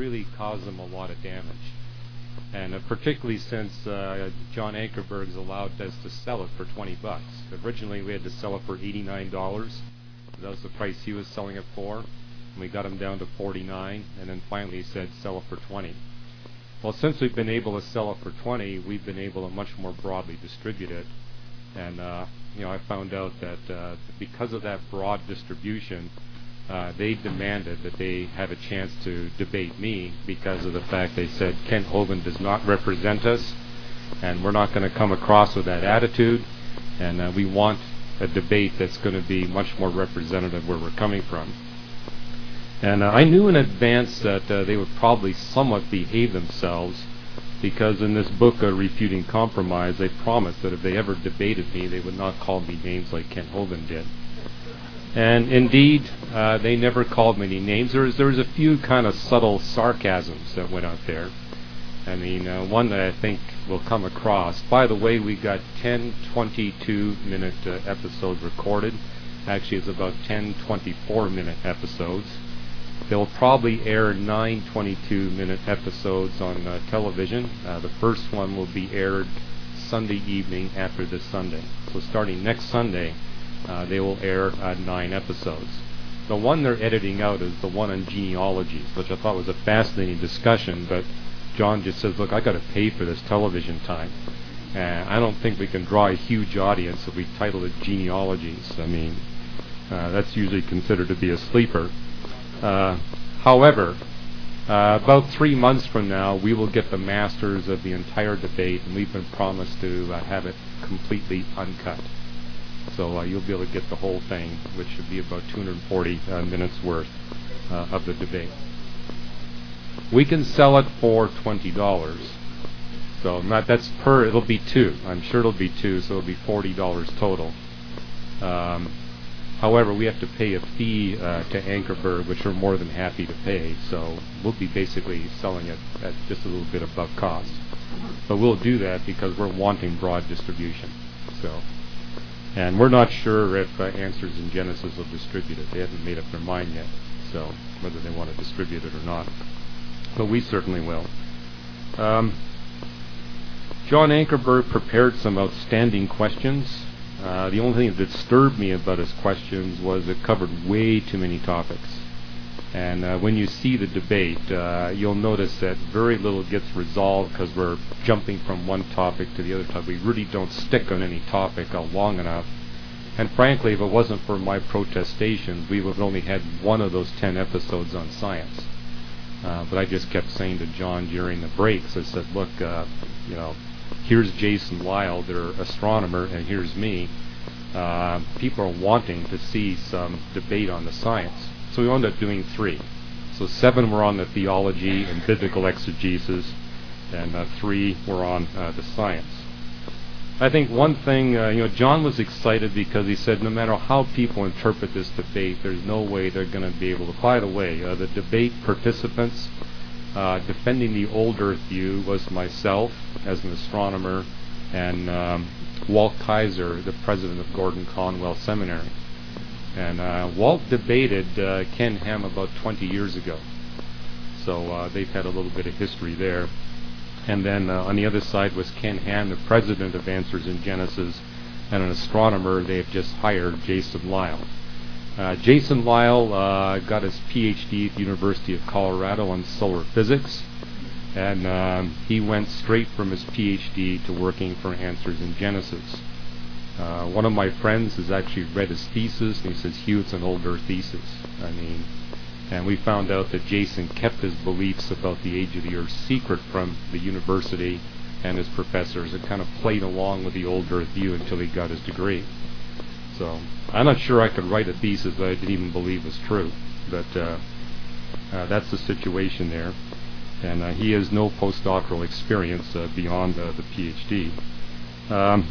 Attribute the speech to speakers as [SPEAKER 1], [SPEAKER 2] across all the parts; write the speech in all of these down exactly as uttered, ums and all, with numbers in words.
[SPEAKER 1] really caused them a lot of damage. And uh, particularly since uh, John Ankerberg's allowed us to sell it for twenty bucks. Originally we had to sell it for eighty-nine dollars. That was the price he was selling it for. And we got him down to forty-nine, and then finally he said sell it for twenty. Well, since we've been able to sell it for twenty, we've been able to much more broadly distribute it. And uh, you know, I found out that uh, because of that broad distribution, Uh, they demanded that they have a chance to debate me because of the fact they said Kent Hovind does not represent us, and we're not going to come across with that attitude, and uh, we want a debate that's going to be much more representative where we're coming from. And uh, I knew in advance that uh, they would probably somewhat behave themselves, because in this book, uh, Refuting Compromise, they promised that if they ever debated me, they would not call me names like Kent Hovind did. And indeed, uh, they never called me any names. There was, there was a few kind of subtle sarcasms that went out there. I mean, uh, one that I think will come across. By the way, we got ten twenty-two minute uh, episodes recorded. Actually, it's about ten twenty-four minute episodes. They'll probably air nine twenty-two minute episodes on uh, television. Uh, the first one will be aired Sunday evening after this Sunday. So starting next Sunday, Uh, they will air uh, nine episodes. The one they're editing out is the one on genealogies, which I thought was a fascinating discussion, but John just says, look, I got to pay for this television time. And I don't think we can draw a huge audience if we title it genealogies. I mean, uh, that's usually considered to be a sleeper. Uh, however, uh, about three months from now, we will get the masters of the entire debate, and we've been promised to uh, have it completely uncut. So uh, you'll be able to get the whole thing, which should be about two hundred forty uh, minutes worth uh, of the debate. We can sell it for twenty dollars. So not, that's per, it'll be two. I'm sure it'll be two, so it'll be forty dollars total. Um, however, we have to pay a fee uh, to Ankerberg, which we're more than happy to pay. So we'll be basically selling it at just a little bit above cost. But we'll do that because we're wanting broad distribution. So. And we're not sure if uh, Answers in Genesis will distribute it. They haven't made up their mind yet, so whether they want to distribute it or not. But we certainly will. Um, John Ankerberg prepared some outstanding questions. Uh, the only thing that disturbed me about his questions was it covered way too many topics. And uh, when you see the debate, uh, you'll notice that very little gets resolved because we're jumping from one topic to the other topic. We really don't stick on any topic uh, long enough. And frankly, if it wasn't for my protestations, we would have only had one of those ten episodes on science. Uh, but I just kept saying to John during the breaks, I said, look, uh, you know, here's Jason Lyle, their astronomer, and here's me. Uh, people are wanting to see some debate on the science. So we wound up doing three. So seven were on the theology and biblical exegesis, and uh, three were on uh, the science. I think one thing, uh, you know, John was excited because he said no matter how people interpret this debate, there's no way they're going to be able to. By the way, uh, the debate participants uh, defending the old Earth view was myself as an astronomer and um, Walt Kaiser, the president of Gordon Conwell Seminary. And uh, Walt debated uh, Ken Ham about twenty years ago. So uh, they've had a little bit of history there. And then uh, on the other side was Ken Ham, the president of Answers in Genesis, and an astronomer they have just hired, Jason Lyle. Uh, Jason Lyle uh, got his P H D at the University of Colorado on solar physics. And um, he went straight from his P H D to working for Answers in Genesis. Uh, one of my friends has actually read his thesis, and he says, Hugh, it's an older thesis. I mean, and we found out that Jason kept his beliefs about the age of the Earth secret from the university and his professors, and kind of played along with the old Earth view until he got his degree. So I'm not sure I could write a thesis that I didn't even believe was true, but uh, uh, that's the situation there. And uh, he has no postdoctoral experience uh, beyond uh, the P H D. Um,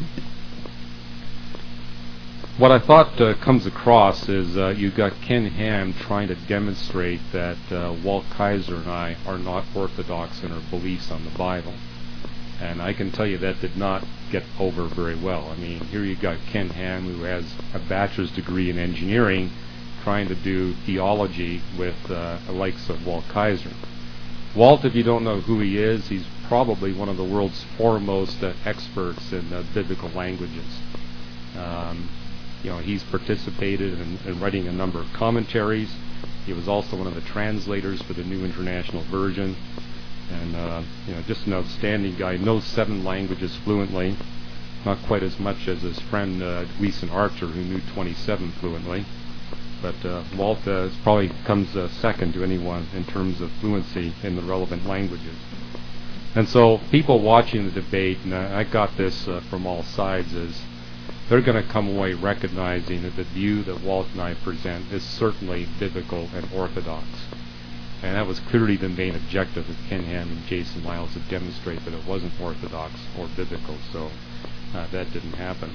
[SPEAKER 1] What I thought uh, comes across is uh, you've got Ken Ham trying to demonstrate that uh, Walt Kaiser and I are not orthodox in our beliefs on the Bible. And I can tell you that did not get over very well. I mean, here you got Ken Ham, who has a bachelor's degree in engineering, trying to do theology with uh, the likes of Walt Kaiser. Walt, if you don't know who he is, he's probably one of the world's foremost uh, experts in uh, biblical languages. Um, you know, he's participated in, in writing a number of commentaries. He was also one of the translators for the New International Version, and uh, you know, just an outstanding guy. He knows seven languages fluently, not quite as much as his friend uh, Gleason Archer, who knew twenty-seven fluently. But uh, Walt uh, probably comes uh, second to anyone in terms of fluency in the relevant languages. And so people watching the debate, and I got this uh, from all sides, is they're going to come away recognizing that the view that Walt and I present is certainly biblical and orthodox. And that was clearly the main objective of Ken Ham and Jason Wiles, to demonstrate that it wasn't orthodox or biblical. So uh, that didn't happen.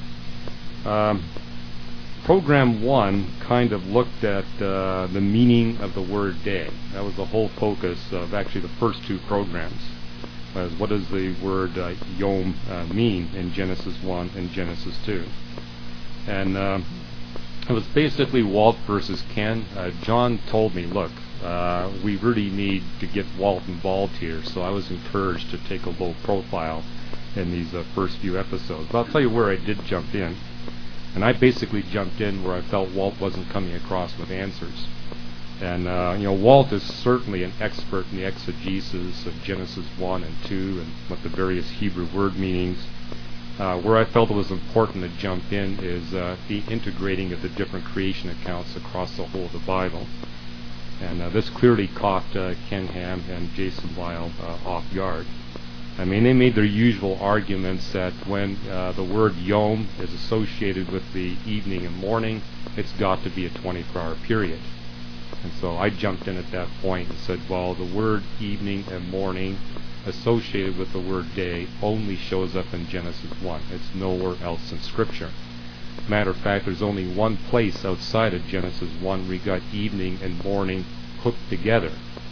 [SPEAKER 1] Um, Program one kind of looked at uh, the meaning of the word day. That was the whole focus of actually the first two programs. As what does the word uh, yom uh, mean in Genesis one and Genesis two? And uh, it was basically Walt versus Ken. Uh, John told me, look, uh, we really need to get Walt involved here, so I was encouraged to take a low profile in these uh, first few episodes. But I'll tell you where I did jump in. And I basically jumped in where I felt Walt wasn't coming across with answers. And, uh, you know, Walt is certainly an expert in the exegesis of Genesis one and two and what the various Hebrew word meanings. Uh, where I felt it was important to jump in is uh, the integrating of the different creation accounts across the whole of the Bible. And uh, this clearly caught uh, Ken Ham and Jason Weil uh, off guard. I mean, they made their usual arguments that when uh, the word yom is associated with the evening and morning, it's got to be a twenty-four hour period. And so I jumped in at that point and said, well, the word evening and morning associated with the word day only shows up in Genesis one. It's nowhere else in Scripture. Matter of fact, there's only one place outside of Genesis one where you got evening and morning hooked together.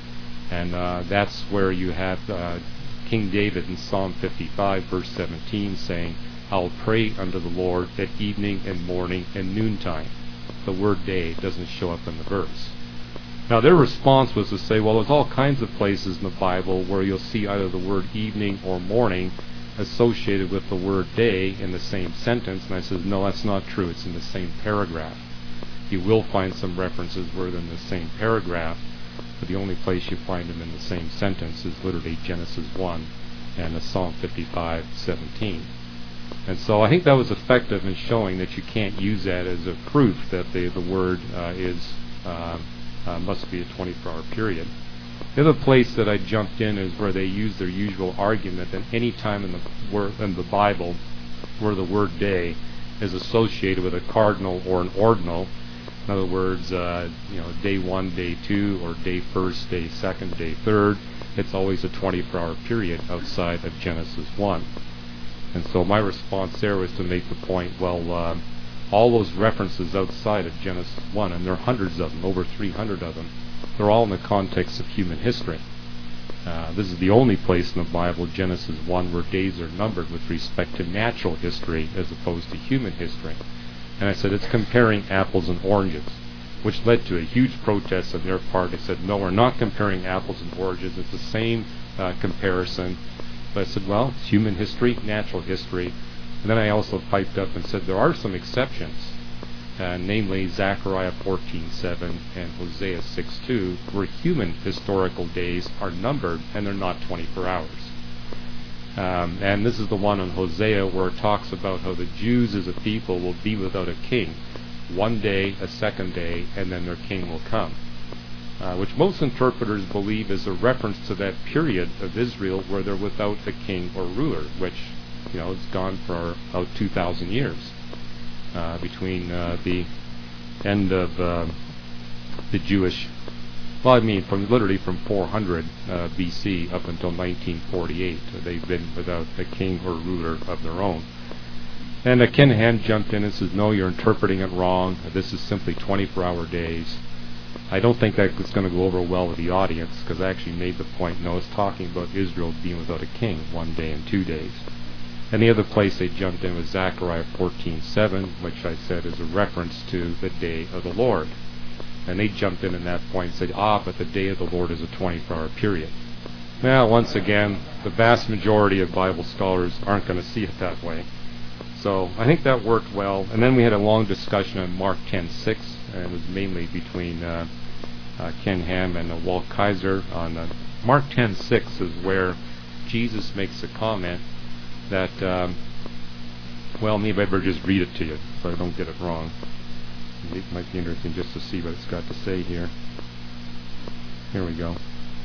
[SPEAKER 1] And uh, that's where you have uh, King David in Psalm fifty-five, verse seventeen, saying, I'll pray unto the Lord at evening and morning and noontime. The word day doesn't show up in the verse. Now their response was to say, well, there's all kinds of places in the Bible where you'll see either the word evening or morning associated with the word day in the same sentence. And I said, no, that's not true. It's in the same paragraph. You will find some references where they're in the same paragraph, but the only place you find them in the same sentence is literally Genesis one and the Psalm fifty-five seventeen. And so I think that was effective in showing that you can't use that as a proof that the, the word uh, is uh, uh, must be a twenty-four hour period. The other place that I jumped in is where they use their usual argument that any time in the word, in the Bible where the word day is associated with a cardinal or an ordinal, in other words, uh, you know, day one, day two, or day first, day second, day third, it's always a twenty-four hour period outside of Genesis one. And so my response there was to make the point, well, uh, all those references outside of Genesis one, and there are hundreds of them, over three hundred of them, they're all in the context of human history. Uh, this is the only place in the Bible, Genesis one, where days are numbered with respect to natural history as opposed to human history. And I said, it's comparing apples and oranges, which led to a huge protest on their part. They said, no, we're not comparing apples and oranges. It's the same uh, comparison. But I said, well, it's human history, natural history. And then I also piped up and said there are some exceptions, uh, namely Zechariah fourteen seven and Hosea six two, where human historical days are numbered and they're not twenty-four hours. Um, and this is the one in Hosea where it talks about how the Jews as a people will be without a king. One day, a second day, and then their king will come. Uh, which most interpreters believe is a reference to that period of Israel where they're without a king or ruler, which, you know, it's gone for about two thousand years uh, between uh, the end of uh, the Jewish, well, I mean, from literally from four hundred uh, B C up until nineteen forty-eight. Uh, they've been without a king or ruler of their own. And uh, Ken Ham jumped in and says, no, you're interpreting it wrong. This is simply twenty-four hour days. I don't think that's going to go over well with the audience, because I actually made the point, no, it's talking about Israel being without a king one day and two days. And the other place they jumped in was Zechariah fourteen seven, which I said is a reference to the day of the Lord. And they jumped in at that point and said, ah, but the day of the Lord is a twenty-four hour period. Now, once again, the vast majority of Bible scholars aren't going to see it that way. So I think that worked well. And then we had a long discussion on Mark ten six, and it was mainly between uh, uh, Ken Ham and uh, Walt Kaiser. On uh, Mark ten six is where Jesus makes a comment that, um, well, maybe I better just read it to you so I don't get it wrong. It might be interesting just to see what it's got to say here. Here we go.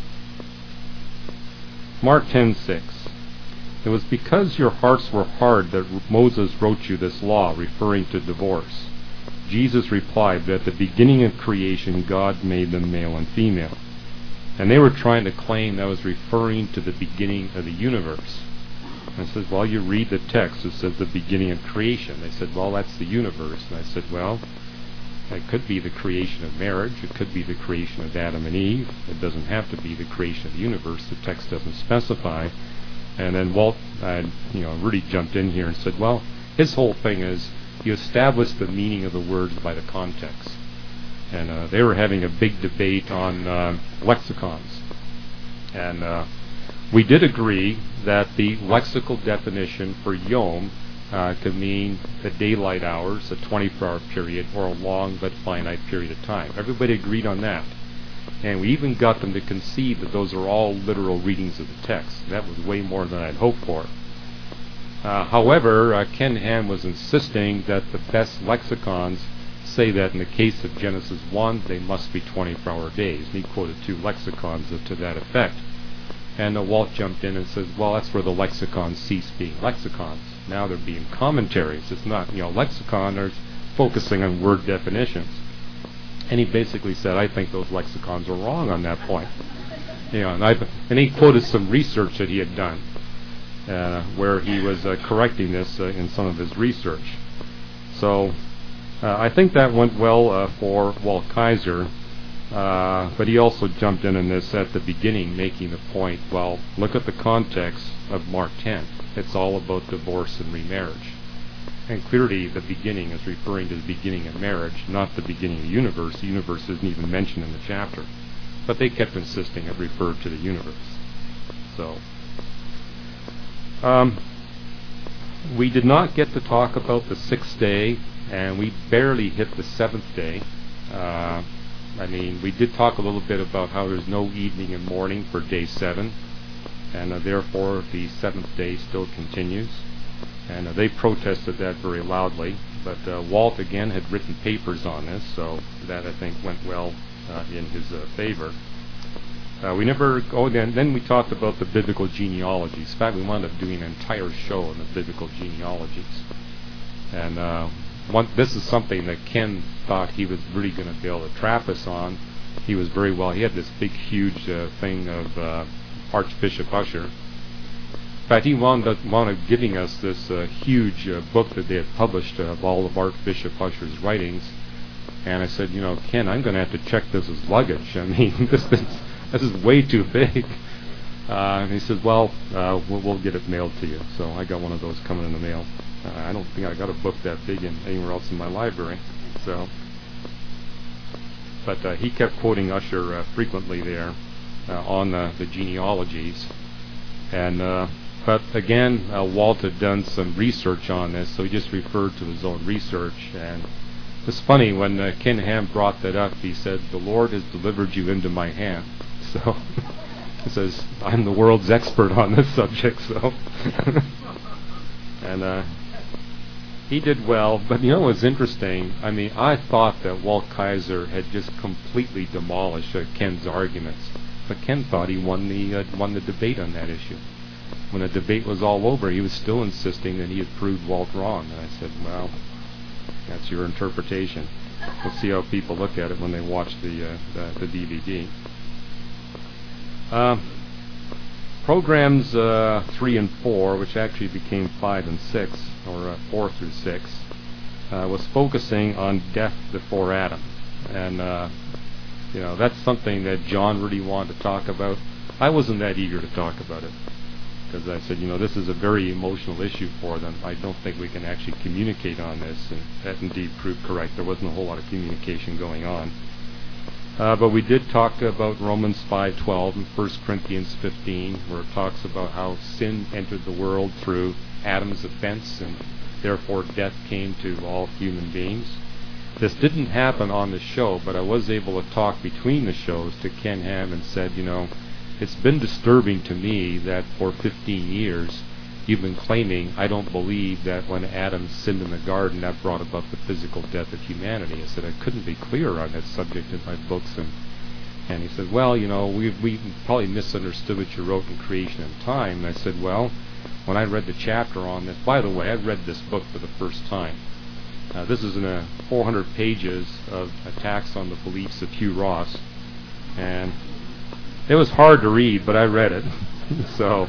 [SPEAKER 1] Mark ten six. It was because your hearts were hard that Moses wrote you this law, referring to divorce. Jesus replied that at the beginning of creation, God made them male and female. And they were trying to claim that was referring to the beginning of the universe. And I said, well, you read the text, it says the beginning of creation. They said, well, that's the universe. And I said, well, it could be the creation of marriage. It could be the creation of Adam and Eve. It doesn't have to be the creation of the universe. The text doesn't specify. And then Walt, uh, you know, really jumped in here and said, well, his whole thing is you establish the meaning of the words by the context. And uh, they were having a big debate on uh, lexicons. And uh, we did agree that the lexical definition for yom uh, could mean the daylight hours, a twenty-four hour period, or a long but finite period of time. Everybody agreed on that. And we even got them to concede that those are all literal readings of the text. That was way more than I'd hoped for. Uh, however, uh, Ken Ham was insisting that the best lexicons say that in the case of Genesis one, they must be twenty-four hour days. And he quoted two lexicons to that effect. And uh, Walt jumped in and says, well, that's where the lexicons cease being lexicons. Now they're being commentaries. It's not, you know, lexicon are focusing on word definitions. And he basically said, I think those lexicons are wrong on that point. You know, and, I, and he quoted some research that he had done, uh, where he was uh, correcting this uh, in some of his research. So uh, I think that went well uh, for Walt Kaiser, uh, but he also jumped in on this at the beginning, making the point, well, look at the context of Mark ten. It's all about divorce and remarriage. And clearly the beginning is referring to the beginning of marriage, not the beginning of the universe. The universe isn't even mentioned in the chapter. But they kept insisting it referred to the universe. So, um, we did not get to talk about the sixth day, and we barely hit the seventh day. Uh, I mean, we did talk a little bit about how there's no evening and morning for day seven, and uh, therefore the seventh day still continues. And uh, they protested that very loudly. But uh, Walt, again, had written papers on this, so that, I think, went well uh, in his uh, favor. Uh, we never... Oh, then, then we talked about the biblical genealogies. In fact, we wound up doing an entire show on the biblical genealogies. And uh, one, this is something that Ken thought he was really going to be able to trap us on. He was very well... He had this big, huge uh, thing of uh, Archbishop Usher. In fact, he wound up, wound up giving us this uh, huge uh, book that they had published uh, of all of Archbishop Usher's writings. And I said, you know, Ken, I'm going to have to check this as luggage. I mean, this, this, this is way too big. Uh, and he said, well, uh, well, we'll get it mailed to you. So I got one of those coming in the mail. Uh, I don't think I got a book that big in anywhere else in my library. So, But uh, he kept quoting Usher uh, frequently there uh, on the, the genealogies. And... Uh, But again, uh, Walt had done some research on this, so he just referred to his own research. And it's funny, when uh, Ken Ham brought that up, he said, the Lord has delivered you into my hand. So he says, I'm the world's expert on this subject. So, And uh, he did well. But you know what's interesting? I mean, I thought that Walt Kaiser had just completely demolished uh, Ken's arguments. But Ken thought he won the, uh, won the debate on that issue. When the debate was all over, he was still insisting that he had proved Walt wrong. And I said, well, that's your interpretation. We'll see how people look at it when they watch the uh, the, the D V D. Uh, programs uh, three and four, which actually became five and six, or uh, four through six, uh, was focusing on death before Adam. And, uh, you know, that's something that John really wanted to talk about. I wasn't that eager to talk about it, because I said, you know, this is a very emotional issue for them. I don't think we can actually communicate on this, and that indeed proved correct. There wasn't a whole lot of communication going on. Uh, but we did talk about Romans five twelve and First Corinthians fifteen, where it talks about how sin entered the world through Adam's offense, and therefore death came to all human beings. This didn't happen on the show, but I was able to talk between the shows to Ken Ham and said, you know, it's been disturbing to me that for fifteen years you've been claiming I don't believe that when Adam sinned in the garden that brought about the physical death of humanity. I said I couldn't be clearer on that subject in my books, and and he said, well, you know, we we probably misunderstood what you wrote in Creation and Time. And I said, well, when I read the chapter on this, by the way, I read this book for the first time. Uh, this is in a four hundred pages of attacks on the beliefs of Hugh Ross, and it was hard to read, but I read it. so.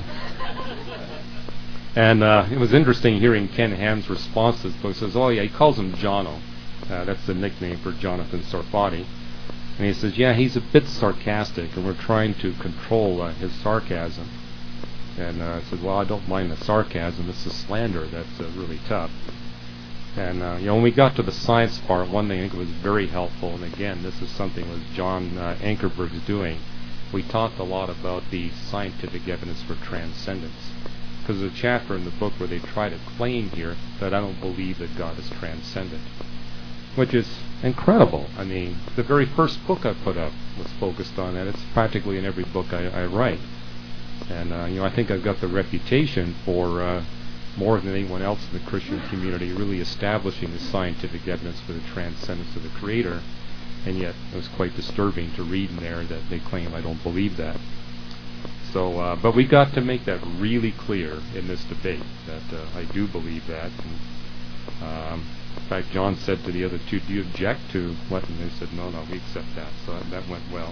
[SPEAKER 1] And uh, it was interesting hearing Ken Ham's response to this book. He says, oh yeah, he calls him Jono. Uh, that's the nickname for Jonathan Sarfati. And he says, yeah, he's a bit sarcastic, and we're trying to control uh, his sarcasm. And uh, I said, well, I don't mind the sarcasm. It's the slander that's uh, really tough. And uh, you know, when we got to the science part, one thing I think was very helpful, and again, this is something that John uh, Ankerberg's doing. We talked a lot about the scientific evidence for transcendence. Because there's a chapter in the book where they try to claim here that I don't believe that God is transcendent, which is incredible. I mean, the very first book I put up was focused on that. It's practically in every book I, I write. And, uh, you know, I think I've got the reputation for, uh, more than anyone else in the Christian community, really establishing the scientific evidence for the transcendence of the Creator. And yet, it was quite disturbing to read in there that they claim I don't believe that. So, uh, but we got to make that really clear in this debate, that uh, I do believe that. And, um, in fact, John said to the other two, do you object to what? And they said, no, no, we accept that. So that, that went well.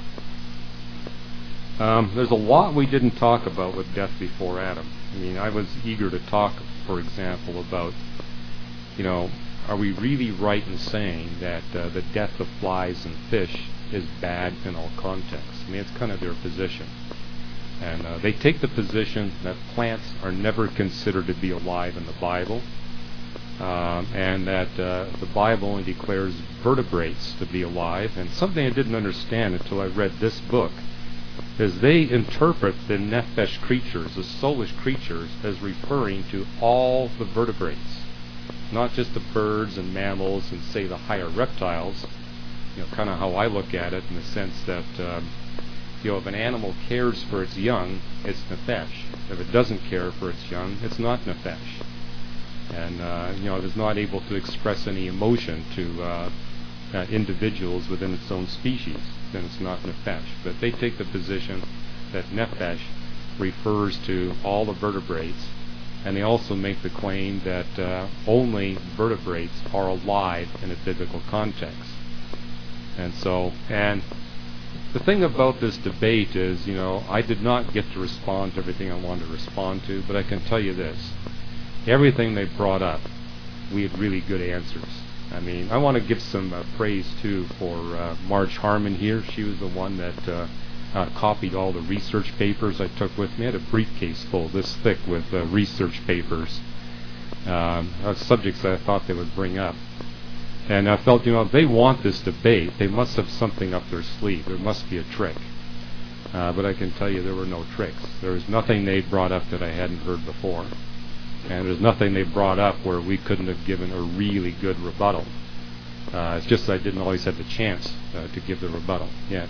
[SPEAKER 1] Um, there's a lot we didn't talk about with death before Adam. I mean, I was eager to talk, for example, about, you know, are we really right in saying that uh, the death of flies and fish is bad in all contexts? I mean, it's kind of their position. And uh, they take the position that plants are never considered to be alive in the Bible, um, and that uh, the Bible only declares vertebrates to be alive. And something I didn't understand until I read this book is they interpret the nephesh creatures, the soulish creatures, as referring to all the vertebrates, not just the birds and mammals and, say, the higher reptiles. You know, kind of how I look at it, in the sense that um, you know, if an animal cares for its young, it's nephesh. If it doesn't care for its young, it's not nephesh. And, uh, you know, it is not able to express any emotion to uh, uh, individuals within its own species, then it's not nephesh. But they take the position that nephesh refers to all the vertebrates, and they also make the claim that uh, only vertebrates are alive in a biblical context. And so, and the thing about this debate is, you know, I did not get to respond to everything I wanted to respond to, but I can tell you this. Everything they brought up, we had really good answers. I mean, I want to give some uh, praise, too, for uh, Marge Harmon here. She was the one that uh, uh, copied all the research papers I took with me. I had a briefcase full this thick with uh, research papers, um, of subjects that I thought they would bring up. And I felt, you know, if they want this debate, they must have something up their sleeve. There must be a trick. Uh, but I can tell you there were no tricks. There was nothing they brought up that I hadn't heard before. And there's nothing they brought up where we couldn't have given a really good rebuttal. Uh, it's just that I didn't always have the chance uh, to give the rebuttal. Yes.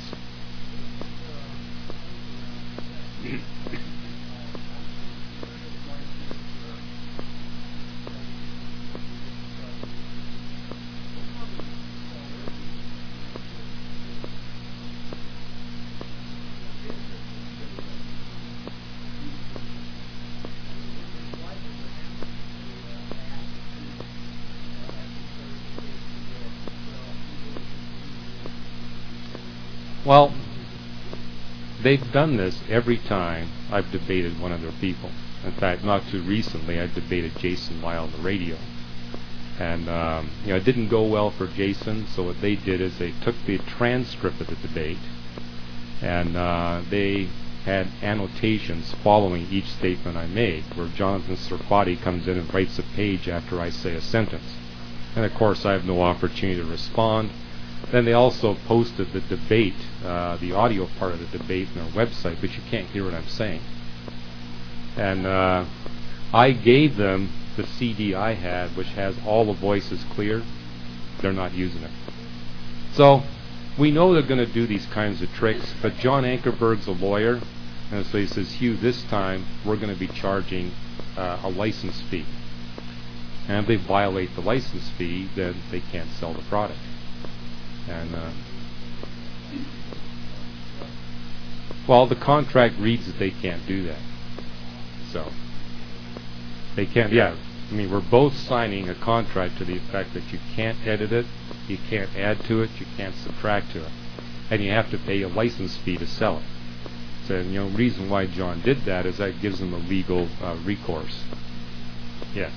[SPEAKER 1] Well, they've done this every time I've debated one of their people. In fact, not too recently, I debated Jason Weil on the radio. And, um, you know, it didn't go well for Jason, so what they did is they took the transcript of the debate, and uh, they had annotations following each statement I made, where Jonathan Sarfati comes in and writes a page after I say a sentence. And, of course, I have no opportunity to respond. Then they also posted the debate, uh, the audio part of the debate on their website, but you can't hear what I'm saying. And uh, I gave them the C D I had, which has all the voices clear. They're not using it. So we know they're going to do these kinds of tricks, but John Ankerberg's a lawyer, and so he says, Hugh, this time we're going to be charging uh, a license fee. And if they violate the license fee, then they can't sell the product. And uh, well, the contract reads that they can't do that. So they can't. Yeah, I mean, we're both signing a contract to the effect that you can't edit it, you can't add to it, you can't subtract to it, and you have to pay a license fee to sell it. So, you know, the reason why John did that is that gives them a legal uh, recourse. Yes.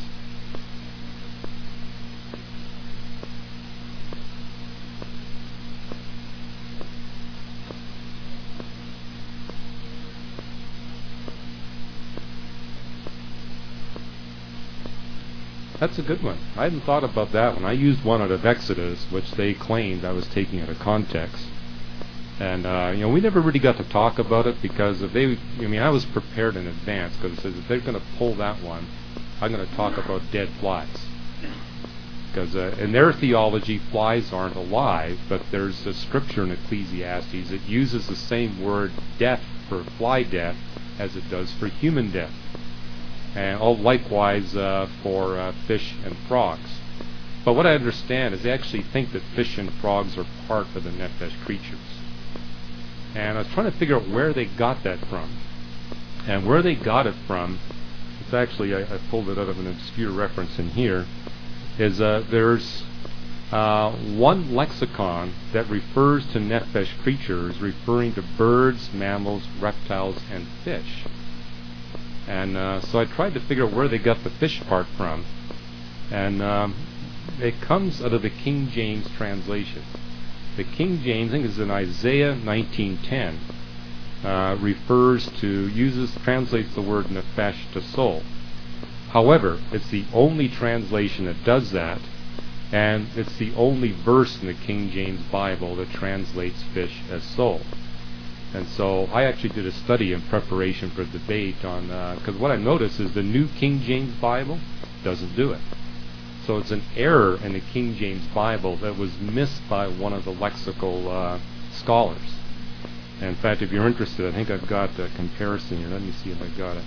[SPEAKER 1] That's a good one. I hadn't thought about that one. I used one out of Exodus, which they claimed I was taking out of context. And, uh, you know, we never really got to talk about it because if they, I mean, I was prepared in advance because it says if they're going to pull that one, I'm going to talk about dead flies. Because uh, in their theology, flies aren't alive, but there's a scripture in Ecclesiastes that uses the same word death for fly death as it does for human death. And all likewise uh, for uh, fish and frogs. But what I understand is they actually think that fish and frogs are part of the Nephesh creatures. And I was trying to figure out where they got that from. And where they got it from, it's actually, I, I pulled it out of an obscure reference in here, is uh, there's uh, one lexicon that refers to Nephesh creatures referring to birds, mammals, reptiles, and fish. And uh, so I tried to figure out where they got the fish part from. And um, it comes out of the King James translation. The King James, I think it's in Isaiah nineteen ten, uh, refers to, uses, translates the word nephesh to soul. However, it's the only translation that does that, and it's the only verse in the King James Bible that translates fish as soul. And so I actually did a study in preparation for the debate on, because uh, what I noticed is the New King James Bible doesn't do it. So it's an error in the King James Bible that was missed by one of the lexical uh, scholars. And in fact, if you're interested, I think I've got a comparison here. Let me see if I got it.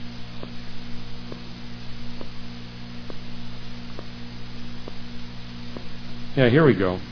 [SPEAKER 1] Yeah, here we go.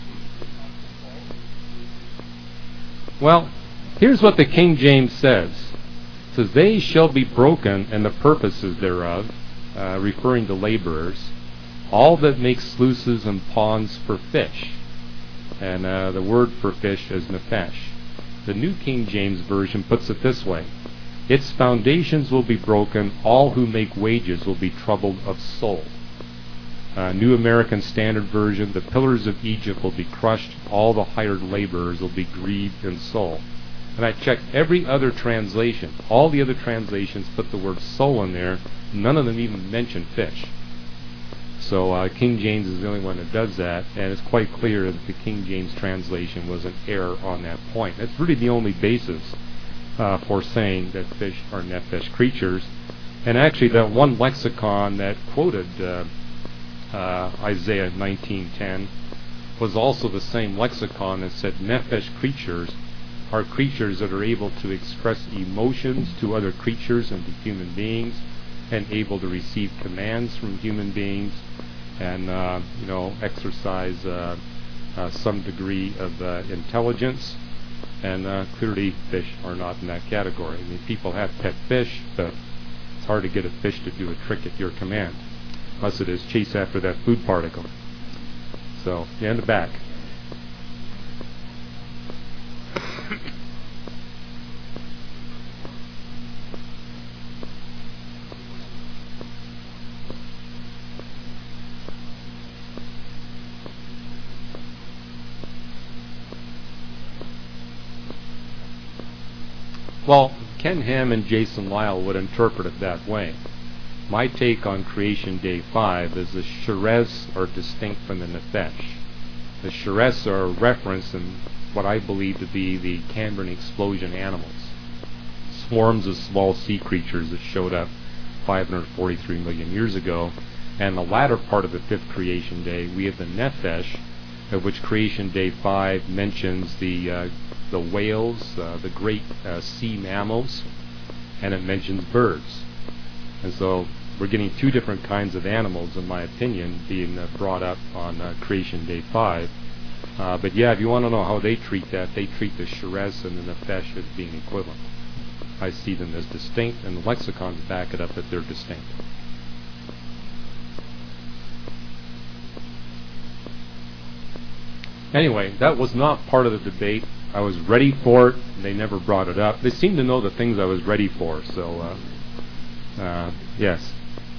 [SPEAKER 1] Well, here's what the King James says. It says, they shall be broken and the purposes thereof, uh, referring to laborers, all that make sluices and ponds for fish. And uh, the word for fish is nephesh. The New King James Version puts it this way. Its foundations will be broken, all who make wages will be troubled of soul. Uh, New American Standard Version, the pillars of Egypt will be crushed, all the hired laborers will be grieved in soul. And I checked every other translation. All the other translations put the word soul in there. None of them even mention fish. So uh, King James is the only one that does that, and it's quite clear that the King James translation was an error on that point. That's really the only basis uh, for saying that fish are nephesh creatures. And actually, that one lexicon that quoted uh, uh, Isaiah nineteen ten was also the same lexicon that said nephesh creatures are creatures that are able to express emotions to other creatures and to human beings, and able to receive commands from human beings, and uh, you know exercise uh, uh, some degree of uh, intelligence. And uh, clearly, fish are not in that category. I mean, people have pet fish, but it's hard to get a fish to do a trick at your command, unless it is chase after that food particle. So, yeah, in the back. Well, Ken Ham and Jason Lyle would interpret it that way. My take on Creation Day five is the Sherez are distinct from the Nephesh. The Sheress are referenced in what I believe to be the Cambrian explosion animals. Swarms of small sea creatures that showed up five hundred forty-three million years ago. And the latter part of the fifth creation day, we have the Nephesh, of which creation day five mentions the uh, the whales, uh, the great uh, sea mammals, and it mentions birds. And so we're getting two different kinds of animals, in my opinion, being uh, brought up on uh, creation day five. Uh, but yeah, if you want to know how they treat that, they treat the Sheress and the Nephesh as being equivalent. I see them as distinct, and the lexicons back it up that they're distinct. Anyway, that was not part of the debate. I was ready for it. They never brought it up. They seemed to know the things I was ready for. So, uh, uh, yes.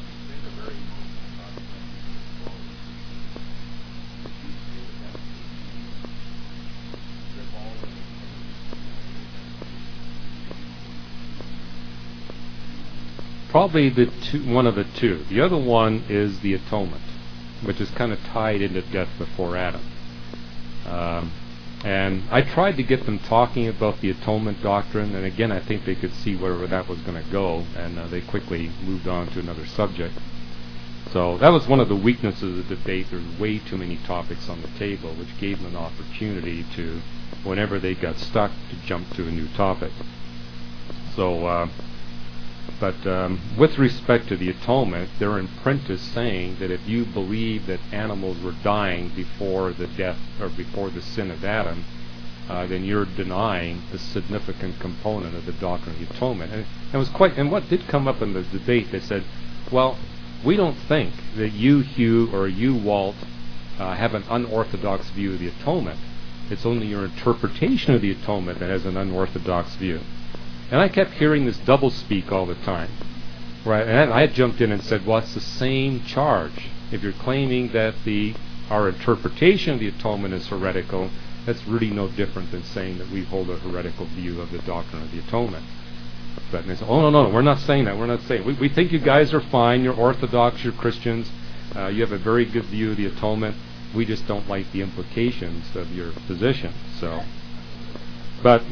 [SPEAKER 1] Probably the two, one of the two. The other one is the atonement, which is kind of tied into death before Adam. Um, and I tried to get them talking about the atonement doctrine, and again, I think they could see where that was going to go, and uh, they quickly moved on to another subject. So that was one of the weaknesses of the debate. There's way too many topics on the table, which gave them an opportunity to, whenever they got stuck, to jump to a new topic. So, uh, but um, with respect to the atonement, their imprint is saying that if you believe that animals were dying before the death or before the sin of Adam, uh, then you're denying the significant component of the doctrine of the atonement. And it was quite. And what did come up in the debate, they said, "Well, we don't think that you, Hugh, or you, Walt, uh, have an unorthodox view of the atonement. It's only your interpretation of the atonement that has an unorthodox view." And I kept hearing this doublespeak all the time, right? And I had jumped in and said, "Well, it's the same charge. If you're claiming that the our interpretation of the atonement is heretical, that's really no different than saying that we hold a heretical view of the doctrine of the atonement." But they said, "Oh no, no, no, we're not saying that. We're not saying. We, we think you guys are fine. You're Orthodox. You're Christians. Uh, you have a very good view of the atonement. We just don't like the implications of your position." So, but.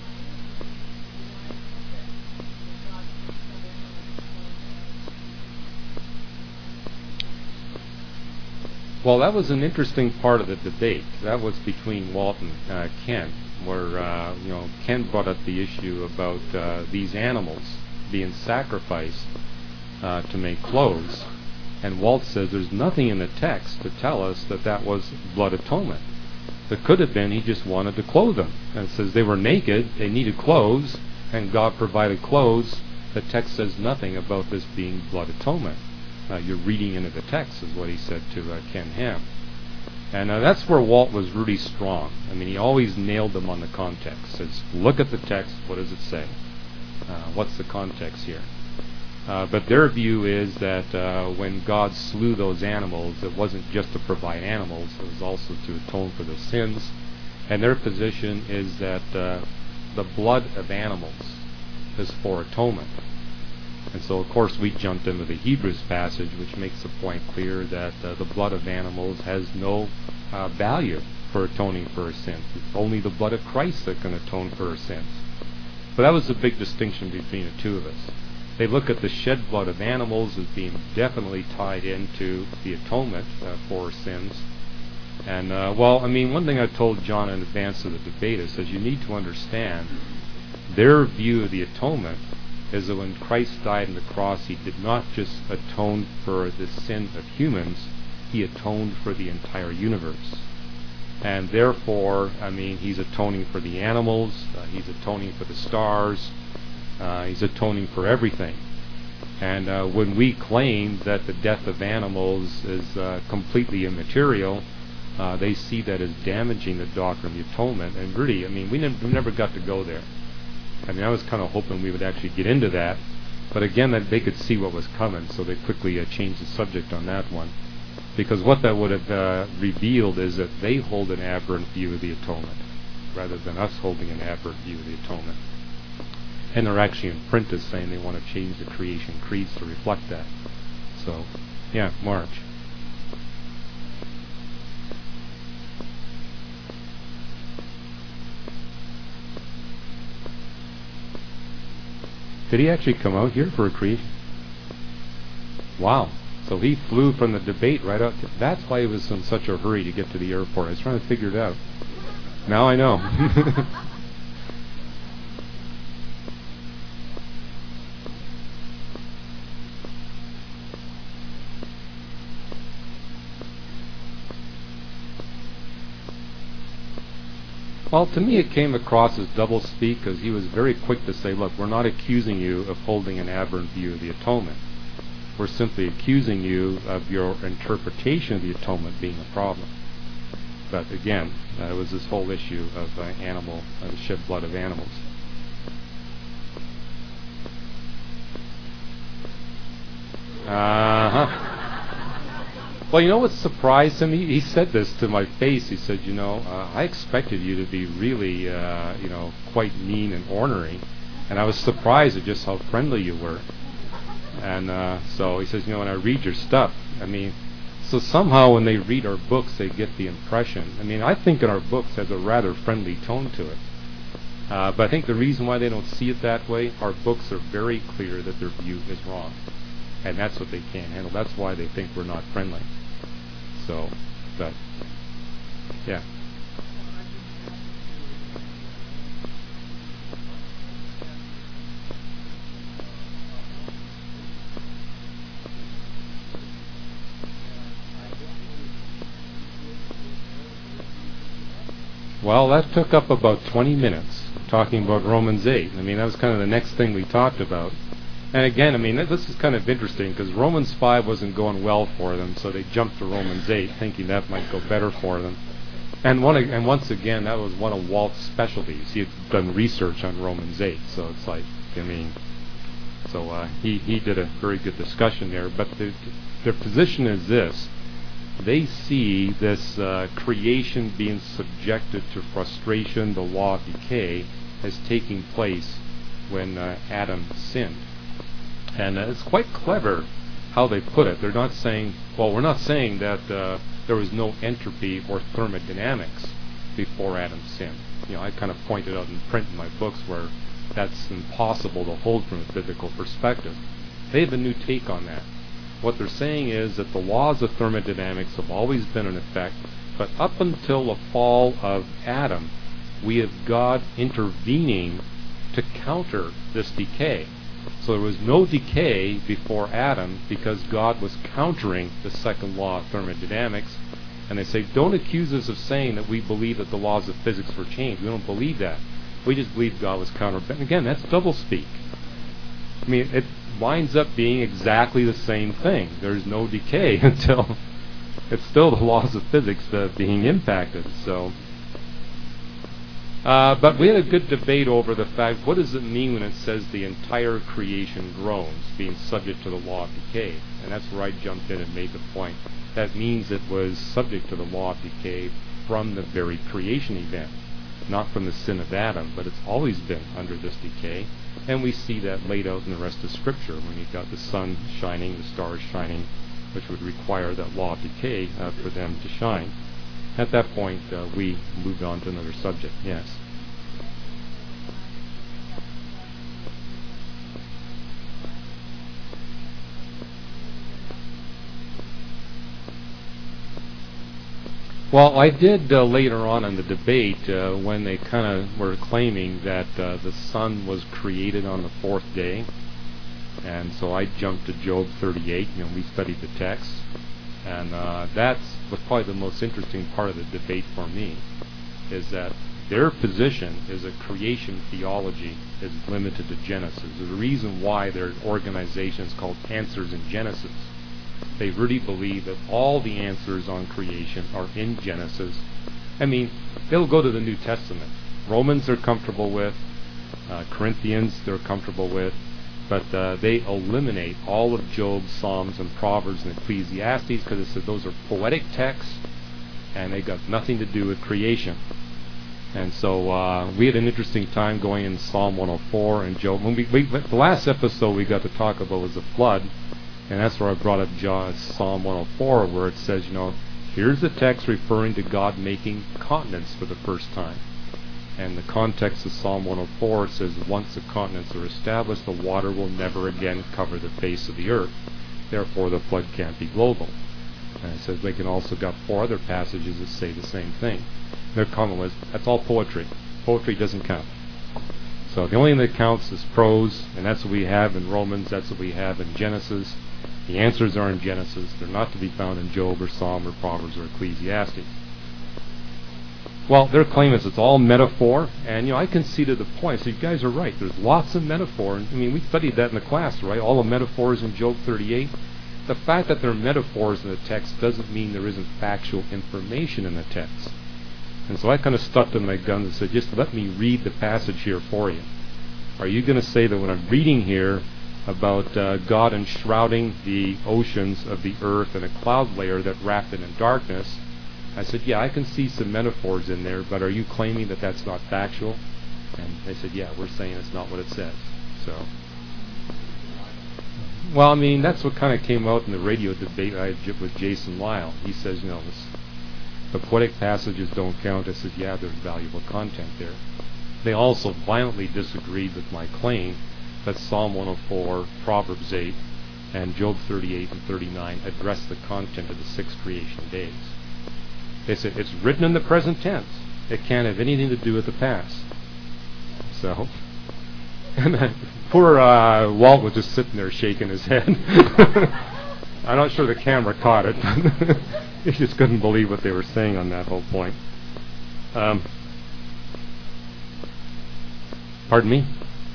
[SPEAKER 1] Well, that was an interesting part of the debate. That was between Walt and uh, Ken, where uh, you know Ken brought up the issue about uh, these animals being sacrificed uh, to make clothes, and Walt says there's nothing in the text to tell us that that was blood atonement. It could have been he just wanted to clothe them, and it says they were naked, they needed clothes, and God provided clothes. The text says nothing about this being blood atonement. Uh, you're reading into the text, is what he said to uh, Ken Ham. And uh, that's where Walt was really strong. I mean, he always nailed them on the context. Says, look at the text, what does it say? Uh, what's the context here? Uh, but their view is that uh, when God slew those animals, it wasn't just to provide animals, it was also to atone for the sins. And their position is that uh, the blood of animals is for atonement. And so, of course, we jumped into the Hebrews passage, which makes the point clear that uh, the blood of animals has no uh, value for atoning for our sins. It's only the blood of Christ that can atone for our sins. But that was the big distinction between the two of us. They look at the shed blood of animals as being definitely tied into the atonement uh, for our sins. And, uh, well, I mean, one thing I told John in advance of the debate is that you need to understand their view of the atonement is that when Christ died on the cross, he did not just atone for the sin of humans, he atoned for the entire universe. And therefore, I mean, he's atoning for the animals, uh, he's atoning for the stars, uh, he's atoning for everything. And uh, when we claim that the death of animals is uh, completely immaterial, uh, they see that as damaging the doctrine of the atonement. And really, I mean, we, ne- we never got to go there. I mean, I was kind of hoping we would actually get into that, but again, that they could see what was coming, so they quickly uh, changed the subject on that one. Because what that would have uh, revealed is that they hold an aberrant view of the atonement, rather than us holding an aberrant view of the atonement. And they're actually in print as saying they want to change the creation creeds to reflect that. So, yeah, March. Did he actually come out here for a creation? Wow. So he flew from the debate right out. To, that's why he was in such a hurry to get to the airport. I was trying to figure it out. Now I know. Well, to me it came across as doublespeak because he was very quick to say, look, we're not accusing you of holding an aberrant view of the atonement. We're simply accusing you of your interpretation of the atonement being a problem. But again, uh, it was this whole issue of uh, animal, uh, the shed blood of animals. Uh-huh. Well, you know what surprised him? He, he said this to my face. He said, you know, uh, I expected you to be really, uh, you know, quite mean and ornery. And I was surprised at just how friendly you were. And uh, so he says, you know, when I read your stuff, I mean, so somehow when they read our books, they get the impression. I mean, I think in our books has a rather friendly tone to it. Uh, but I think the reason why they don't see it that way, our books are very clear that their view is wrong. And that's what they can't handle. That's why they think we're not friendly. So, but, yeah. Well, that took up about twenty minutes, talking about Romans eight. I mean, that was kind of the next thing we talked about. And again, I mean, this is kind of interesting because Romans five wasn't going well for them, so they jumped to Romans eight, thinking that might go better for them. And one, and once again, that was one of Walt's specialties. He had done research on Romans eight, so it's like, I mean, so uh, he he did a very good discussion there. But the, their position is this: they see this uh, creation being subjected to frustration, the law of decay, as taking place when uh, Adam sinned. And uh, it's quite clever how they put it. They're not saying, well, we're not saying that uh, there was no entropy or thermodynamics before Adam's sin. You know, I kind of pointed out in print in my books where that's impossible to hold from a biblical perspective. They have a new take on that. What they're saying is that the laws of thermodynamics have always been in effect, but up until the fall of Adam, we have God intervening to counter this decay. So there was no decay before Adam because God was countering the second law of thermodynamics. And they say, don't accuse us of saying that we believe that the laws of physics were changed. We don't believe that. We just believe God was countering. And again, that's doublespeak. I mean, it winds up being exactly the same thing. There's no decay until it's still the laws of physics uh, being impacted. So, uh, but we had a good debate over the fact, what does it mean when it says the entire creation groans, being subject to the law of decay? And that's where I jumped in and made the point. That means it was subject to the law of decay from the very creation event, not from the sin of Adam, but it's always been under this decay. And we see that laid out in the rest of Scripture when you've got the sun shining, the stars shining, which would require that law of decay uh, for them to shine. At that point, uh, we moved on to another subject. Yes. Well, I did uh, later on in the debate uh, when they kind of were claiming that uh, the sun was created on the fourth day. And so I jumped to Job thirty-eight. You know, we studied the text. And uh, that's was probably the most interesting part of the debate for me, is that their position is that creation theology is limited to Genesis. There's a reason why their organization is called Answers in Genesis. They really believe that all the answers on creation are in Genesis. I mean, they'll go to the New Testament. Romans they're comfortable with. Uh, Corinthians they're comfortable with. But uh, they eliminate all of Job, Psalms, and Proverbs and Ecclesiastes because it says those are poetic texts and they got nothing to do with creation. And so uh, we had an interesting time going in Psalm one oh four and Job. When we, we, the last episode we got to talk about was the flood, and that's where I brought up John, Psalm one oh four, where it says, you know, here's the text referring to God making continents for the first time. And the context of Psalm one oh four says, once the continents are established, the water will never again cover the face of the earth. Therefore, the flood can't be global. And it says we can also got four other passages that say the same thing. Their comment was, that's all poetry. Poetry doesn't count. So the only thing that counts is prose, and that's what we have in Romans, that's what we have in Genesis. The answers are in Genesis. They're not to be found in Job or Psalm or Proverbs or Ecclesiastes. Well, their claim is it's all metaphor, and you know I conceded the point. So you guys are right. There's lots of metaphor. I mean, we studied that in the class, right? All the metaphors in Job thirty-eight. The fact that there are metaphors in the text doesn't mean there isn't factual information in the text. And so I kind of stuck to my guns and said, just let me read the passage here for you. Are you going to say that when I'm reading here about uh, God enshrouding the oceans of the earth in a cloud layer that wrapped it in darkness? I said, yeah, I can see some metaphors in there, but are you claiming that that's not factual? And they said, yeah, we're saying it's not what it says. So, well, I mean, that's what kind of came out in the radio debate I had with Jason Lyle. He says, you know, this, the poetic passages don't count. I said, yeah, there's valuable content there. They also violently disagreed with my claim that Psalm one oh four, Proverbs eight, and Job thirty-eight and thirty-nine address the content of the six creation days. They said it's written in the present tense. It can't have anything to do with the past. So, and then poor uh, Walt was just sitting there shaking his head. I'm not sure the camera caught it. He just couldn't believe what they were saying on that whole point. Um, pardon me?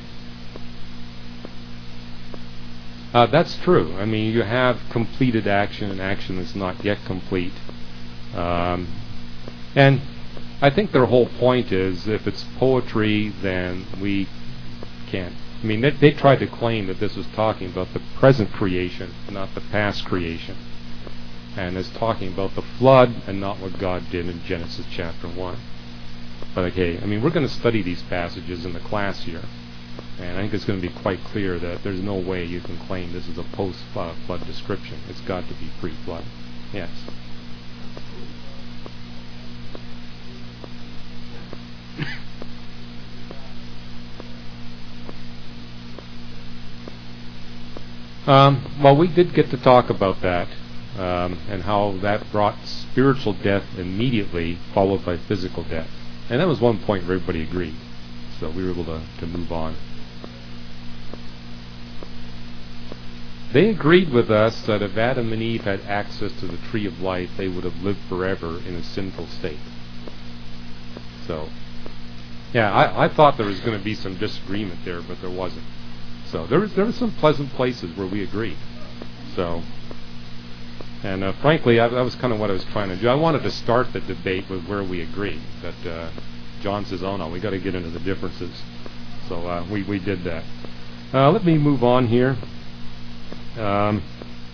[SPEAKER 1] Uh, that's true. I mean, you have completed action and action that's not yet complete. Um, and I think their whole point is if it's poetry, then we can't. I mean, they, they tried to claim that this was talking about the present creation, not the past creation. And it's talking about the flood and not what God did in Genesis chapter one. But okay, I mean, we're going to study these passages in the class here. And I think it's going to be quite clear that there's no way you can claim this is a post-flood description. It's got to be pre-flood. Yes. Um, well, we did get to talk about that um, and how that brought spiritual death immediately, followed by physical death. And that was one point where everybody agreed. So we were able to, to move on. They agreed with us that if Adam and Eve had access to the tree of life, they would have lived forever in a sinful state. So, yeah, I, I thought there was going to be some disagreement there, but there wasn't. So there was there were some pleasant places where we agreed. So, and uh, frankly, I, that was kind of what I was trying to do. I wanted to start the debate with where we agreed. But uh, John says, "Oh no, we got to get into the differences." So uh, we we did that. Uh, let me move on here. Um,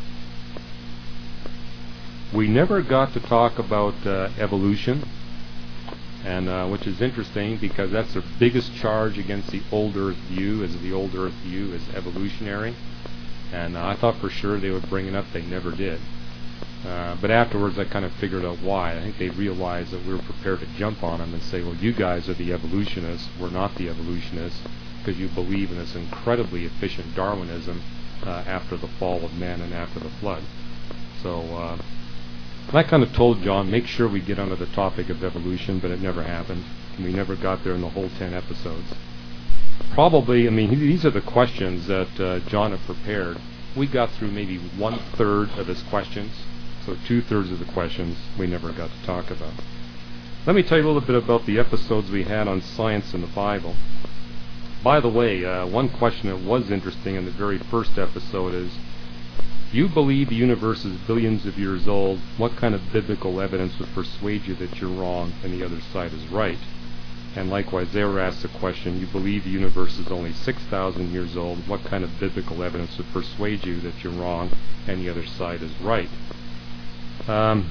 [SPEAKER 1] we never got to talk about uh, evolution, and uh, which is interesting because that's their biggest charge against the old Earth view, is the old Earth view is evolutionary. And uh, I thought for sure they would bring it up. They never did. Uh, but afterwards I kind of figured out why. I think they realized that we were prepared to jump on them and say, well, you guys are the evolutionists, we're not the evolutionists, because you believe in this incredibly efficient Darwinism uh, after the fall of man and after the flood. So uh, I kind of told John, make sure we get onto the topic of evolution, but it never happened. We never got there in the whole ten episodes. Probably, I mean, these are the questions that uh, John had prepared. We got through maybe one-third of his questions, so two-thirds of the questions we never got to talk about. Let me tell you a little bit about the episodes we had on science and the Bible. By the way, uh, one question that was interesting in the very first episode is, you believe the universe is billions of years old. What kind of biblical evidence would persuade you that you're wrong and the other side is right? And likewise, they were asked the question, you believe the universe is only six thousand years old. What kind of biblical evidence would persuade you that you're wrong and the other side is right? Um,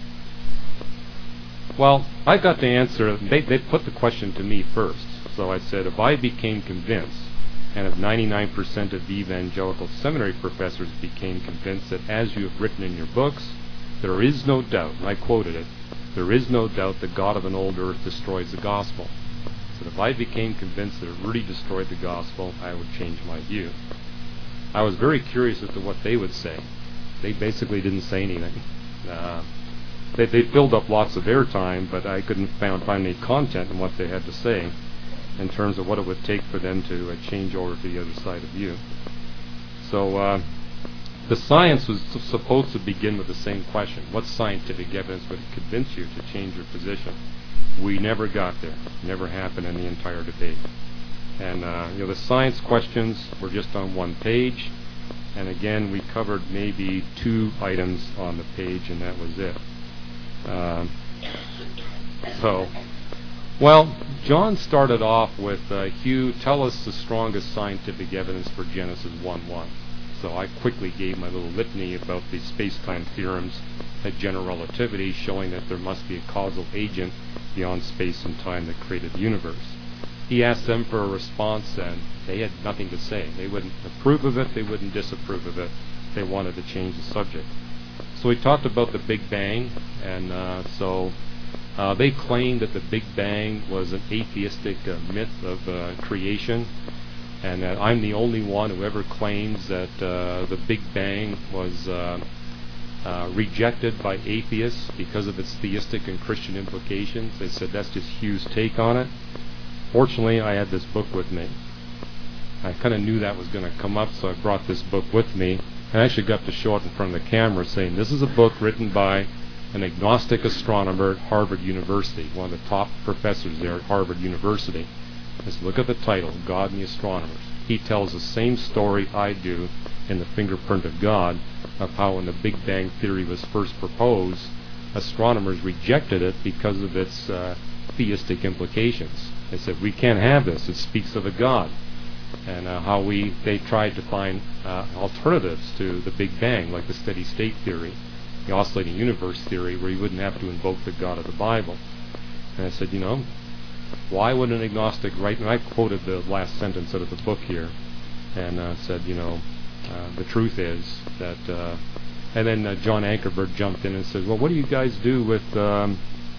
[SPEAKER 1] well, I got the answer. They, they put the question to me first. So I said, if I became convinced, and if ninety-nine percent of evangelical seminary professors became convinced that as you have written in your books, there is no doubt, and I quoted it, there is no doubt the God of an old earth destroys the gospel. said, if I became convinced that it really destroyed the gospel, I would change my view. I was very curious as to what they would say. They basically didn't say anything. Uh, they, they filled up lots of airtime, but I couldn't found, find any content in what they had to say in terms of what it would take for them to uh, change over to the other side of view. So uh, the science was supposed to begin with the same question. What scientific evidence would convince you to change your position? We never got there. Never happened in the entire debate. And uh, you know, the science questions were just on one page. And again, we covered maybe two items on the page, and that was it. Um, so, well, John started off with, uh, Hugh, tell us the strongest scientific evidence for Genesis one one. So I quickly gave my little litany about the space-time theorems at general relativity, showing that there must be a causal agent beyond space and time that created the universe. He asked them for a response, and they had nothing to say. They wouldn't approve of it, they wouldn't disapprove of it. They wanted to change the subject. So we talked about the Big Bang, and uh, so uh, they claimed that the Big Bang was an atheistic uh, myth of uh, creation, and that I'm the only one who ever claims that uh, the Big Bang was uh, uh, rejected by atheists because of its theistic and Christian implications. They said that's just Hugh's take on it. Fortunately, I had this book with me. I kind of knew that was going to come up, so I brought this book with me. I actually got to show it in front of the camera, saying this is a book written by an agnostic astronomer at Harvard University, one of the top professors there at Harvard University. Just look at the title, God and the Astronomers. He tells the same story I do in The Fingerprint of God, of how when the Big Bang Theory was first proposed, astronomers rejected it because of its uh, theistic implications. They said, we can't have this, it speaks of a God. And uh, how we they tried to find uh, alternatives to the Big Bang, like the steady state theory, the oscillating universe theory, where you wouldn't have to invoke the God of the Bible. And I said, you know, why would an agnostic write? And I quoted the last sentence out of the book here, and uh, said, you know, uh, the truth is that. Uh, and then uh, John Ankerberg jumped in and said, well, what do you guys do with um,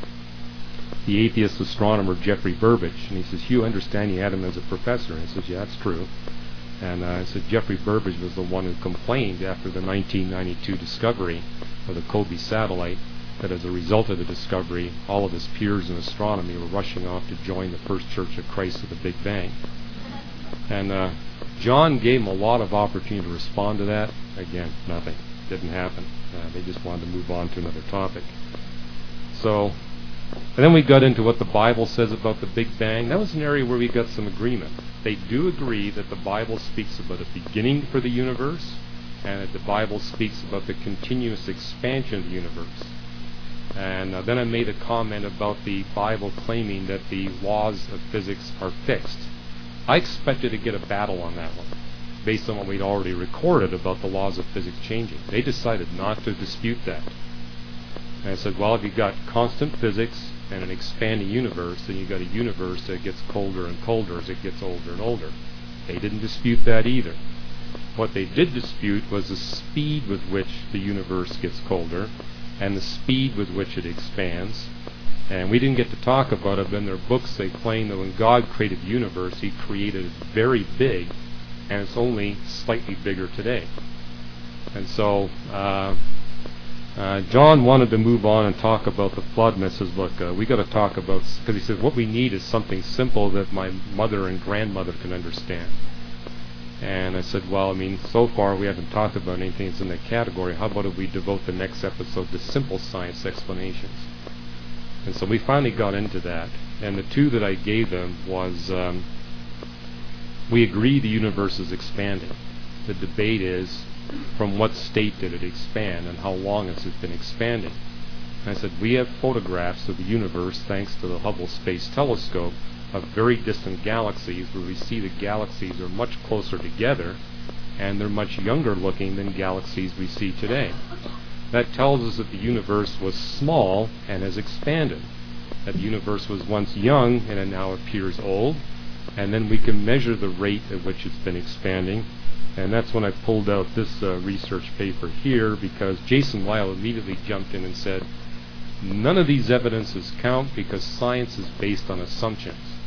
[SPEAKER 1] the atheist astronomer Jeffrey Burbidge? And he says, you understand you had him as a professor. And he says, yeah, that's true. And uh, I said, Jeffrey Burbidge was the one who complained after the nineteen ninety-two discovery of the Kobe satellite that as a result of the discovery, all of his peers in astronomy were rushing off to join the First Church of Christ of the Big Bang. And uh, John gave him a lot of opportunity to respond to that. Again, nothing. Didn't happen. Uh, they just wanted to move on to another topic. So, and then we got into what the Bible says about the Big Bang. That was an area where we got some agreement. They do agree that the Bible speaks about a beginning for the universe, and that the Bible speaks about the continuous expansion of the universe. And uh, then I made a comment about the Bible claiming that the laws of physics are fixed. I expected to get a battle on that one, based on what we'd already recorded about the laws of physics changing. They decided not to dispute that. And I said, well, if you've got constant physics and an expanding universe, then you've got a universe that gets colder and colder as it gets older and older. They didn't dispute that either. What they did dispute was the speed with which the universe gets colder and the speed with which it expands. And we didn't get to talk about it, but in their books they claim that when God created the universe, He created it very big, and it's only slightly bigger today. And so uh, uh, John wanted to move on and talk about the flood, and I says, look, uh, we got to talk about, because he says, what we need is something simple that my mother and grandmother can understand. And I said, well, I mean, so far we haven't talked about anything that's in that category. How about if we devote the next episode to simple science explanations? And so we finally got into that. And the two that I gave them was, um, we agree the universe is expanding. The debate is, from what state did it expand and how long has it been expanding? And I said, we have photographs of the universe, thanks to the Hubble Space Telescope, of very distant galaxies where we see the galaxies are much closer together and they're much younger looking than galaxies we see today. That tells us that the universe was small and has expanded. That the universe was once young and it now appears old. And then we can measure the rate at which it's been expanding. And that's when I pulled out this uh, research paper here, because Jason Weil immediately jumped in and said, none of these evidences count because science is based on assumptions.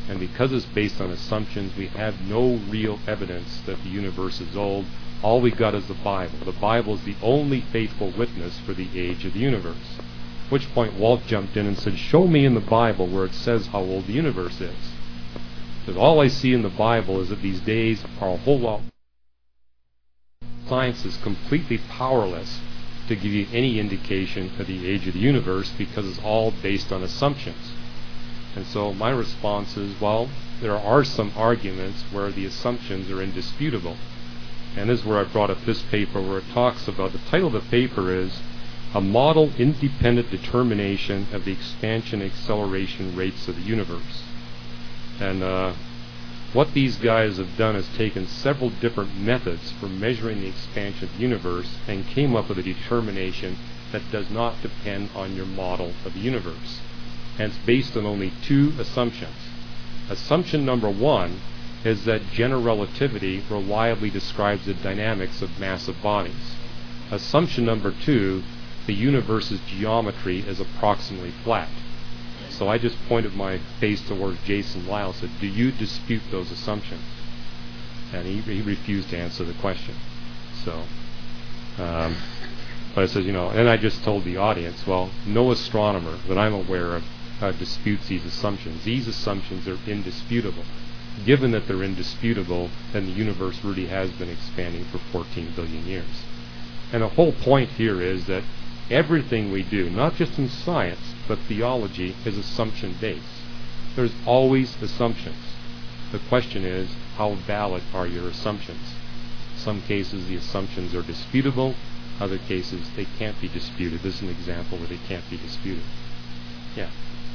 [SPEAKER 1] And because it's based on assumptions, we have no real evidence that the universe is old. All we got is the Bible. The Bible is the only faithful witness for the age of the universe. At which point Walt jumped in and said, show me in the Bible where it says how old the universe is. Because all I see in the Bible is that these days are a whole lot. Science is completely powerless to give you any indication of the age of the universe because it's all based on assumptions. And so my response is, well, there are some arguments where the assumptions are indisputable. And this is where I brought up this paper where it talks about, the title of the paper is A Model Independent Determination of the Expansion and Acceleration Rates of the Universe. And uh, what these guys have done is taken several different methods for measuring the expansion of the universe and came up with a determination that does not depend on your model of the universe. And it's based on only two assumptions. Assumption number one is that general relativity reliably describes the dynamics of massive bodies. Assumption number two, the universe's geometry is approximately flat. So I just pointed my face towards Jason Lyle and said, do you dispute those assumptions? And he, he refused to answer the question. So, um, but I said, you know, and I just told the audience, well, no astronomer that I'm aware of uh, disputes these assumptions. These assumptions are indisputable. Given that they're indisputable, then the universe really has been expanding for fourteen billion years. And the whole point here is that everything we do, not just in science, but theology, is assumption-based. There's always assumptions. The question is, how valid are your assumptions? In some cases, the assumptions are disputable. Other cases, they can't be disputed. This is an example where they can't be disputed. Yeah.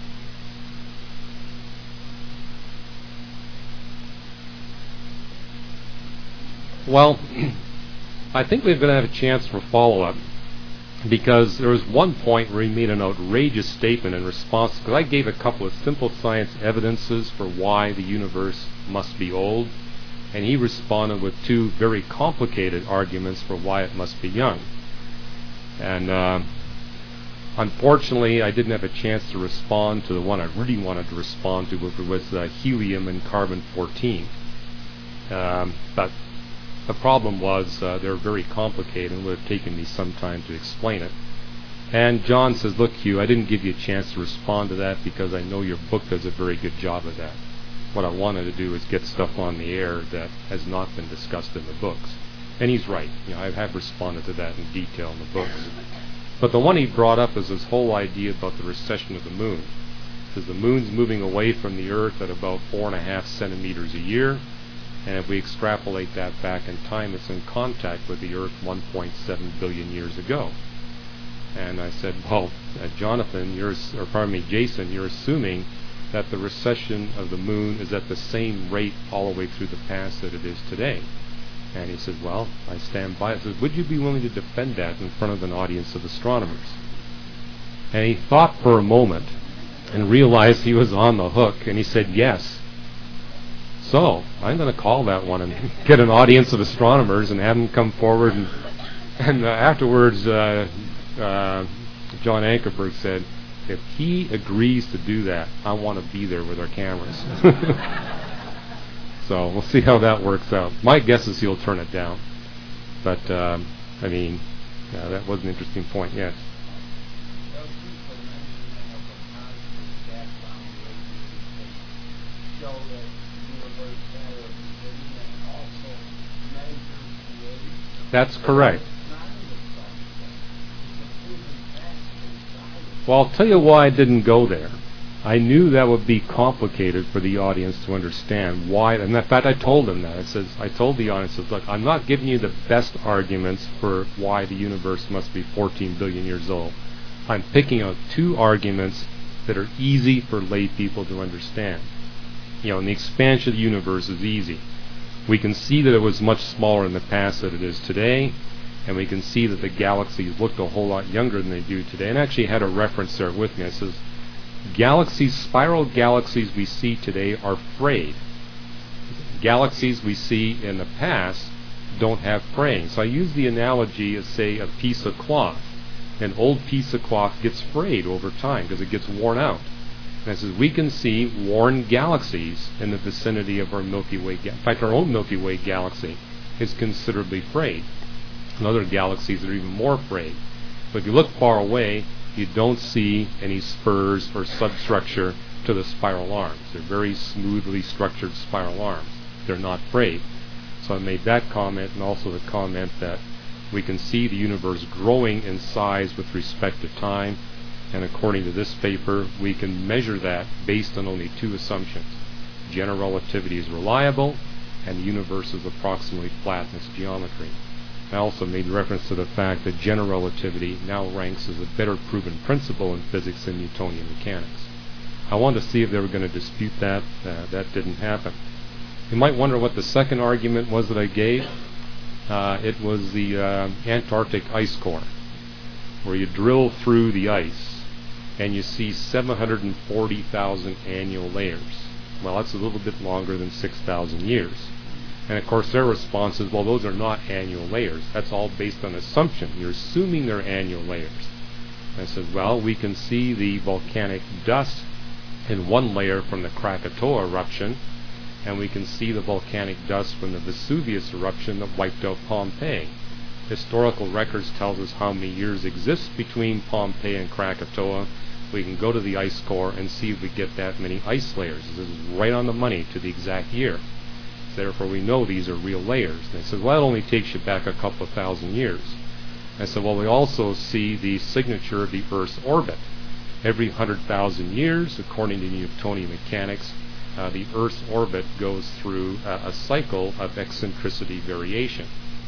[SPEAKER 1] Well, I think we're going to have a chance for follow-up, because there was one point where he made an outrageous statement in response, because I gave a couple of simple science evidences for why the universe must be old, and he responded with two very complicated arguments for why it must be young. And uh, unfortunately, I didn't have a chance to respond to the one I really wanted to respond to, which was uh, helium and carbon fourteen. Um, but the problem was uh, they were very complicated and would have taken me some time to explain it. And John says, look, Hugh, I didn't give you a chance to respond to that because I know your book does a very good job of that. What I wanted to do is get stuff on the air that has not been discussed in the books. And he's right. You know, I have responded to that in detail in the books. But the one he brought up is this whole idea about the recession of the moon. Because the moon's moving away from the Earth at about four and a half centimeters a year. And if we extrapolate that back in time, it's in contact with the Earth one point seven billion years ago. And I said, well, uh, Jonathan, you're, or pardon me, Jason, you're assuming that the recession of the moon is at the same rate all the way through the past that it is today. And he said, well, I stand by it. I said, would you be willing to defend that in front of an audience of astronomers? And he thought for a moment and realized he was on the hook, and he said, yes. So I'm going to call that one and get an audience of astronomers and have them come forward. And, and uh, afterwards, uh, uh, John Ankerberg said, if he agrees to do that, I want to be there with our cameras. So we'll see how that works out. My guess is he'll turn it down. But, um, I mean, yeah, that was an interesting point, yes. That's correct. Well, I'll tell you why I didn't go there. I knew that would be complicated for the audience to understand why. And in fact, I told them that. I says, I told the audience, look, I'm not giving you the best arguments for why the universe must be fourteen billion years old. I'm picking out two arguments that are easy for lay people to understand. You know, and the expansion of the universe is easy. We can see that it was much smaller in the past than it is today, and we can see that the galaxies looked a whole lot younger than they do today. And I actually had a reference there with me. It says, galaxies, spiral galaxies we see today are frayed. Galaxies we see in the past don't have fraying. So I use the analogy of, say, a piece of cloth. An old piece of cloth gets frayed over time because it gets worn out. And it says we can see worn galaxies in the vicinity of our Milky Way. Ga- in fact, our own Milky Way galaxy is considerably frayed. And other galaxies are even more frayed. But if you look far away, you don't see any spurs or substructure to the spiral arms. They're very smoothly structured spiral arms. They're not frayed. So I made that comment, and also the comment that we can see the universe growing in size with respect to time, and according to this paper, we can measure that based on only two assumptions. General relativity is reliable, and the universe is approximately flat in its geometry. I also made reference to the fact that general relativity now ranks as a better proven principle in physics than Newtonian mechanics. I wanted to see if they were going to dispute that. Uh, that didn't happen. You might wonder what the second argument was that I gave. Uh, it was the uh, Antarctic ice core, where you drill through the ice and you see seven hundred forty thousand annual layers. Well, that's a little bit longer than six thousand years. And of course their response is, well, those are not annual layers. That's all based on assumption. You're assuming they're annual layers. And I said, well, we can see the volcanic dust in one layer from the Krakatoa eruption, and we can see the volcanic dust from the Vesuvius eruption that wiped out Pompeii. Historical records tells us how many years exist between Pompeii and Krakatoa. We can go to the ice core and see if we get that many ice layers. This is right on the money to the exact year. Therefore, we know these are real layers. And they said, well, that only takes you back a couple of thousand years. I said, well, we also see the signature of the Earth's orbit. Every one hundred thousand years, according to Newtonian mechanics, uh, the Earth's orbit goes through uh, a cycle of eccentricity variation.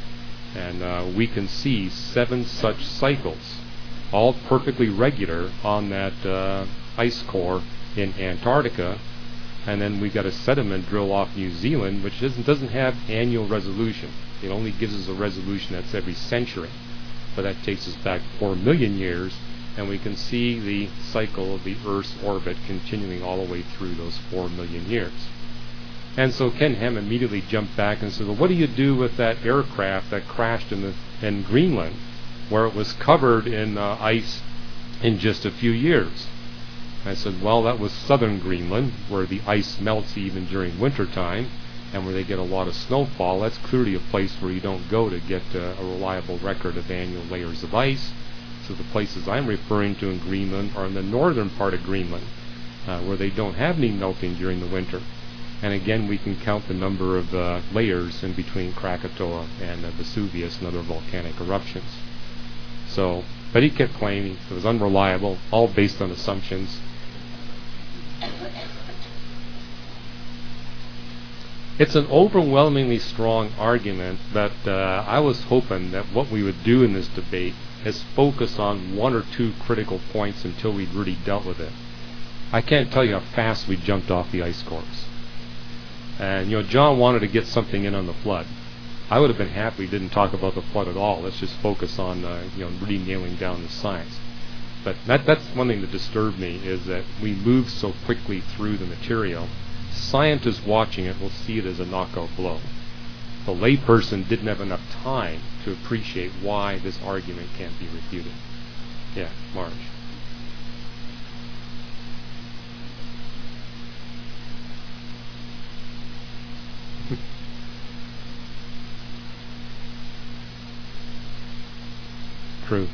[SPEAKER 1] And uh, we can see seven such cycles, all perfectly regular on that uh, ice core in Antarctica. And then we got a sediment drill off New Zealand, which doesn't, doesn't have annual resolution. It only gives us a resolution that's every century. But that takes us back four million years, and we can see the cycle of the Earth's orbit continuing all the way through those four million years. And so Ken Ham immediately jumped back and said, well, what do you do with that aircraft that crashed in, the, in Greenland, where it was covered in uh, ice in just a few years? I said, well, that was southern Greenland, where the ice melts even during wintertime, and where they get a lot of snowfall. That's clearly a place where you don't go to get uh, a reliable record of annual layers of ice. So the places I'm referring to in Greenland are in the northern part of Greenland, uh, where they don't have any melting during the winter. And again, we can count the number of uh, layers in between Krakatoa and uh, Vesuvius and other volcanic eruptions. So, but he kept claiming it was unreliable, all based on assumptions. It's an overwhelmingly strong argument, but uh, I was hoping that what we would do in this debate is focus on one or two critical points until we'd really dealt with it. I can't tell you how fast we jumped off the ice cores. And, you know, John wanted to get something in on the flood. I would have been happy we didn't talk about the flood at all. Let's just focus on, uh, you know, really nailing down the science. But that, that's one thing that disturbed me, is that we moved so quickly through the material. Scientists watching it will see it as a knockout blow. The layperson didn't have enough time to appreciate why this argument can't be refuted. Yeah, Marge. True.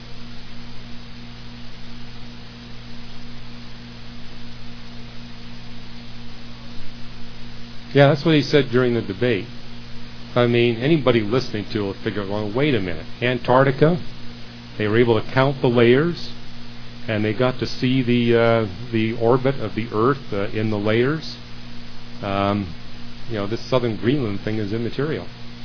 [SPEAKER 1] Yeah, that's what he said during the debate. I mean, anybody listening to it will figure, well, wait a minute. Antarctica, they were able to count the layers, and they got to see the uh, the orbit of the Earth uh, in the layers. Um, you know, this southern Greenland thing is immaterial.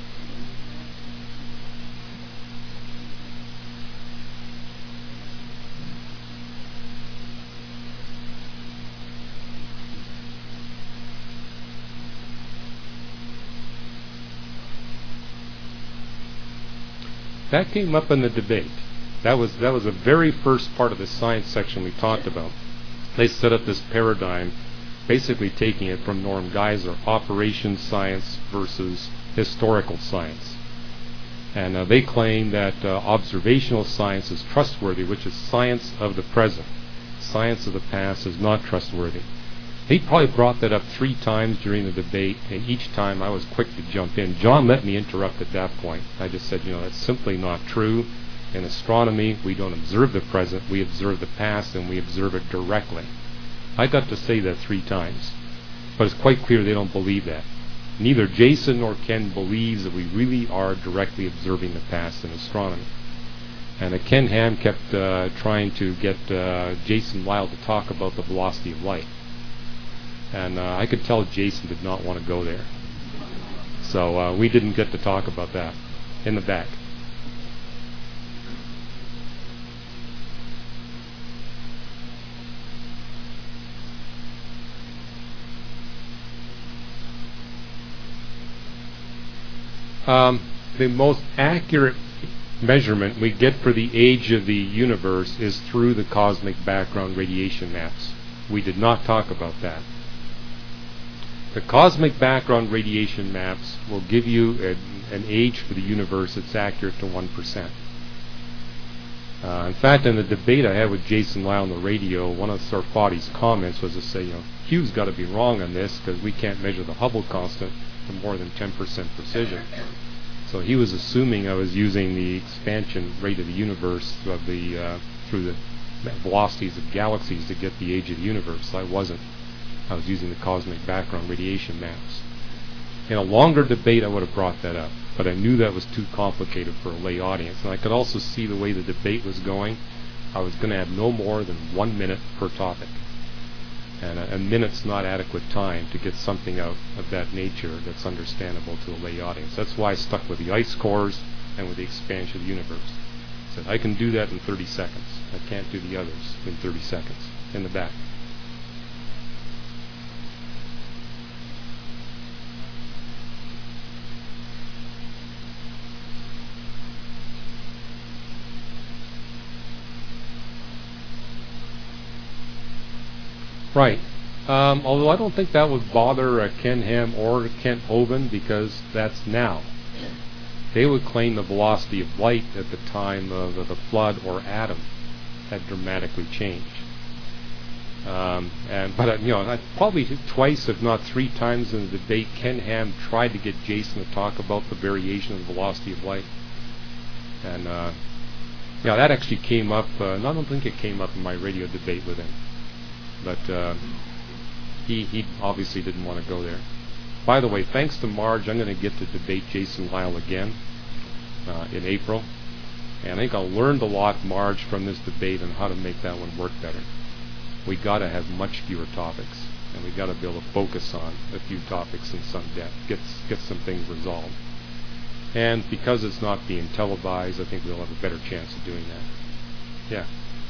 [SPEAKER 1] That came up in the debate. That was that was the very first part of the science section we talked about. They set up this paradigm, basically taking it from Norm Geisler, operations science versus historical science. And uh, they claim that uh, observational science is trustworthy, which is science of the present. science of the past is not trustworthy. He probably brought that up three times during the debate, and each time I was quick to jump in. John let me interrupt at that point. I just said, you know, that's simply not true. In astronomy, we don't observe the present, we observe the past, and we observe it directly. I got to say that three times, but it's quite clear they don't believe that. Neither Jason nor Ken believes that we really are directly observing the past in astronomy. And uh, Ken Ham kept uh, trying to get uh, Jason Lyle to talk about the velocity of light. And uh, I could tell Jason did not want to go there. So uh, we didn't get to talk about that in the back. Um, the most accurate measurement we get for the age of the universe is through the cosmic background radiation maps. We did not talk about that. The cosmic background radiation maps will give you a, an age for the universe that's accurate to one percent. Uh, in fact, in the debate I had with Jason Lyle on the radio, one of Sarfati's comments was to say, you know, Hugh's got to be wrong on this because we can't measure the Hubble constant to more than ten percent precision. So he was assuming I was using the expansion rate of the universe of the uh, through the velocities of galaxies to get the age of the universe. I wasn't. I was using the cosmic background radiation maps. In a longer debate, I would have brought that up, but I knew that was too complicated for a lay audience. And I could also see the way the debate was going. I was going to have no more than one minute per topic. And a, a minute's not adequate time to get something out of that nature that's understandable to a lay audience. That's why I stuck with the ice cores and with the expansion of the universe. I said, I can do that in thirty seconds. I can't do the others in thirty seconds. In the back. Right. Um, although I don't think that would bother uh, Ken Ham or Kent Hovind because that's now. They would claim the velocity of light at the time of, of the flood or atom had dramatically changed. Um, and but uh, you know, I, probably twice, if not three times in the debate, Ken Ham tried to get Jason to talk about the variation of the velocity of light, and uh, yeah, that actually came up. Uh, I don't think it came up in my radio debate with him. But uh, he, he obviously didn't want to go there. By the way, thanks to Marge, I'm going to get to debate Jason Lyle again uh, in April. And I think I learned a lot, Marge, from this debate on how to make that one work better. We got to have much fewer topics, and we got to be able to focus on a few topics in some depth, get get some things resolved. And because it's not being televised, I think we'll have a better chance of doing that. Yeah.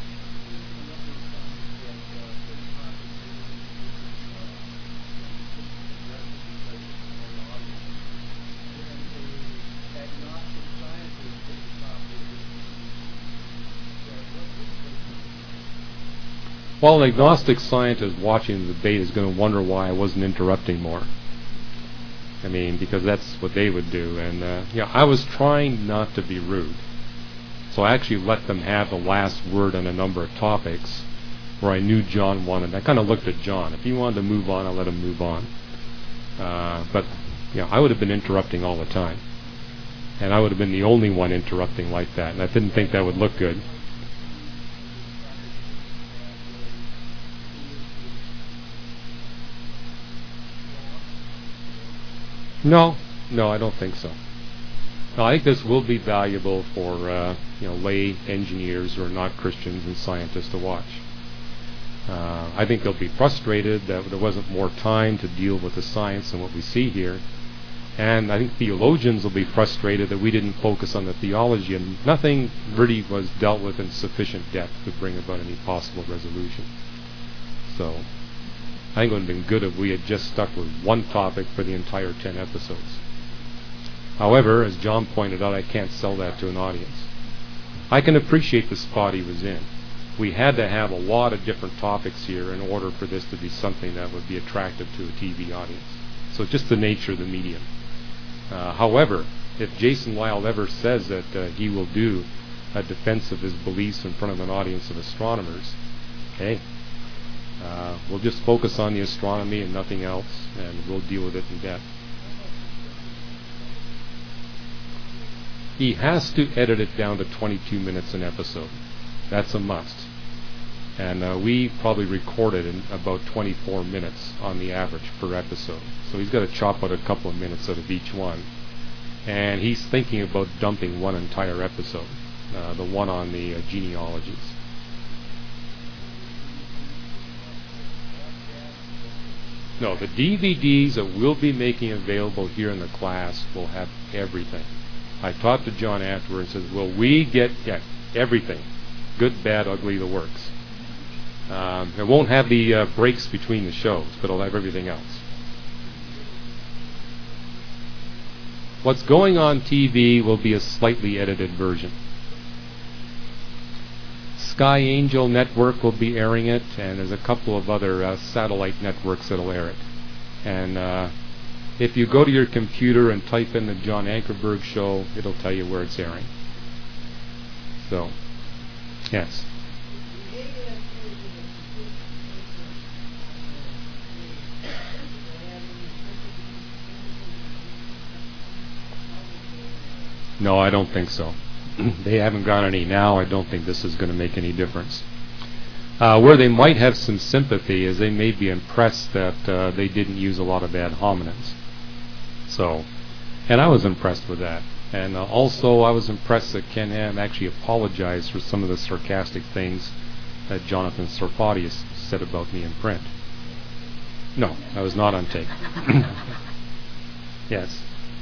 [SPEAKER 1] Well, an agnostic scientist watching the debate is going to wonder why I wasn't interrupting more. I mean, because that's what they would do. And, uh, you know, I was trying not to be rude. So I actually let them have the last word on a number of topics where I knew John wanted. I kind of looked at John. If he wanted to move on, I let him move on. Uh, but, you know, I would have been interrupting all the time. And I would have been the only one interrupting like that. And I didn't think that would look good. No, no, I don't think so. No, I think this will be valuable for uh, you know lay engineers or not Christians and scientists to watch. Uh, I think they'll be frustrated that there wasn't more time to deal with the science and what we see here, and I think theologians will be frustrated that we didn't focus on the theology and nothing really was dealt with in sufficient depth to bring about any possible resolution. So I think it would have been good if we had just stuck with one topic for the entire ten episodes. However, as John pointed out, I can't sell that to an audience. I can appreciate the spot he was in. We had to have a lot of different topics here in order for this to be something that would be attractive to a T V audience. So just the nature of the medium. Uh, however, if Jason Lyle ever says that uh, he will do a defense of his beliefs in front of an audience of astronomers, hey, uh, we'll just focus on the astronomy and nothing else, and we'll deal with it in depth. He has to edit it down to twenty-two minutes an episode. That's a must. And uh, we probably recorded in about twenty-four minutes on the average per episode. So he's got to chop out a couple of minutes out of each one. And he's thinking about dumping one entire episode, uh, the one on the uh, genealogies. No, the D V Ds that we'll be making available here in the class will have everything. I talked to John afterwards and says, will we get yeah, everything? Good, bad, ugly, the works. Um, it won't have the uh, breaks between the shows, but it'll have everything else. What's going on T V will be a slightly edited version. Sky Angel Network will be airing it, and there's a couple of other uh, satellite networks that'll air it. And uh, if you go to your computer and type in the John Ankerberg Show, it'll tell you where it's airing. So, yes. No, I don't think so. They haven't got any now. I don't think this is going to make any difference. Uh, where they might have some sympathy is they may be impressed that uh, they didn't use a lot of ad hominems. So, and I was impressed with that. And uh, also I was impressed that Ken Ham actually apologized for some of the sarcastic things that Jonathan Sarfatius said about me in print. No, I was not on tape. Yes.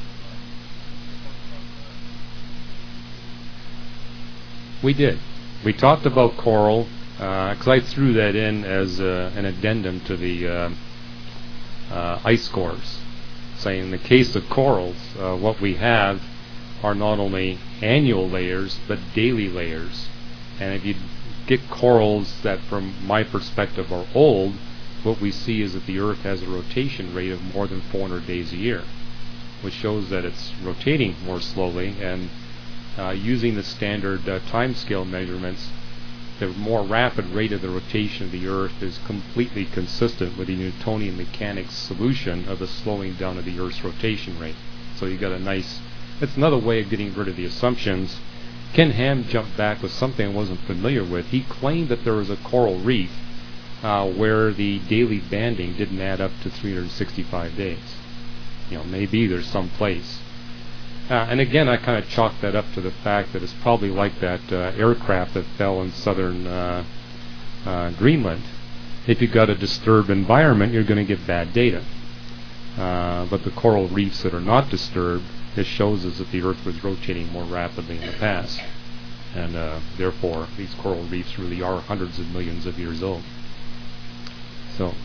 [SPEAKER 1] We did. We talked about coral, because uh, I threw that in as uh, an addendum to the uh, uh, ice cores, saying in the case of corals, uh, what we have are not only annual layers, but daily layers. And if you get corals that, from my perspective, are old, what we see is that the Earth has a rotation rate of more than four hundred days a year, which shows that it's rotating more slowly, and Uh, using the standard uh, timescale measurements, the more rapid rate of the rotation of the Earth is completely consistent with the Newtonian mechanics solution of the slowing down of the Earth's rotation rate. So you got a nice, that's another way of getting rid of the assumptions. Ken Ham jumped back with something I wasn't familiar with. He claimed that there was a coral reef uh, where the daily banding didn't add up to three hundred sixty-five days. You know, maybe there's some place. Uh, and again, I kind of chalked that up to the fact that it's probably like that uh, aircraft that fell in southern uh, uh, Greenland. If you've got a disturbed environment, you're going to get bad data. Uh, but the coral reefs that are not disturbed, this shows us that the Earth was rotating more rapidly in the past. And uh, therefore, these coral reefs really are hundreds of millions of years old. So.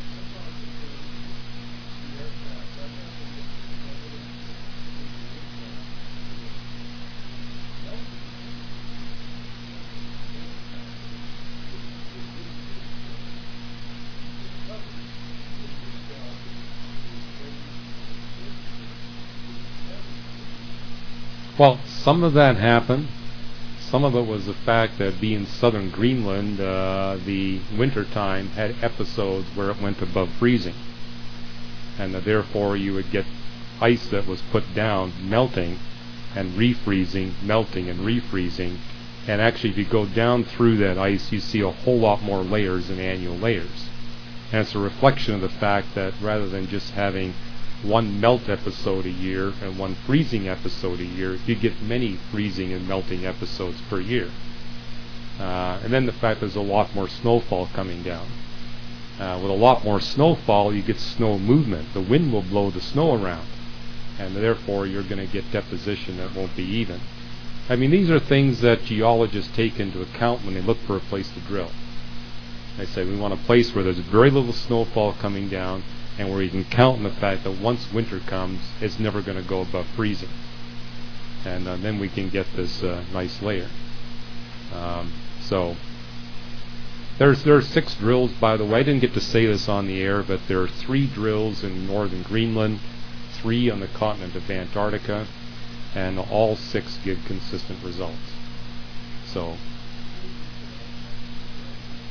[SPEAKER 1] Well, some of that happened. Some of it was the fact that being southern Greenland, uh, the winter time had episodes where it went above freezing. And uh, therefore you would get ice that was put down melting and refreezing, melting and refreezing. And actually if you go down through that ice, you see a whole lot more layers than annual layers. And it's a reflection of the fact that rather than just having one melt episode a year and one freezing episode a year, you get many freezing and melting episodes per year. Uh, and then the fact there's a lot more snowfall coming down. Uh, with a lot more snowfall, you get snow movement. The wind will blow the snow around, and therefore you're going to get deposition that won't be even. I mean, these are things that geologists take into account when they look for a place to drill. They say, we want a place where there's very little snowfall coming down, and where you can count on the fact that once winter comes, it's never going to go above freezing. And uh, then we can get this uh, nice layer. Um, so, there's there are six drills, by the way. I didn't get to say this on the air, but there are three drills in northern Greenland, three on the continent of Antarctica, and all six give consistent results. So,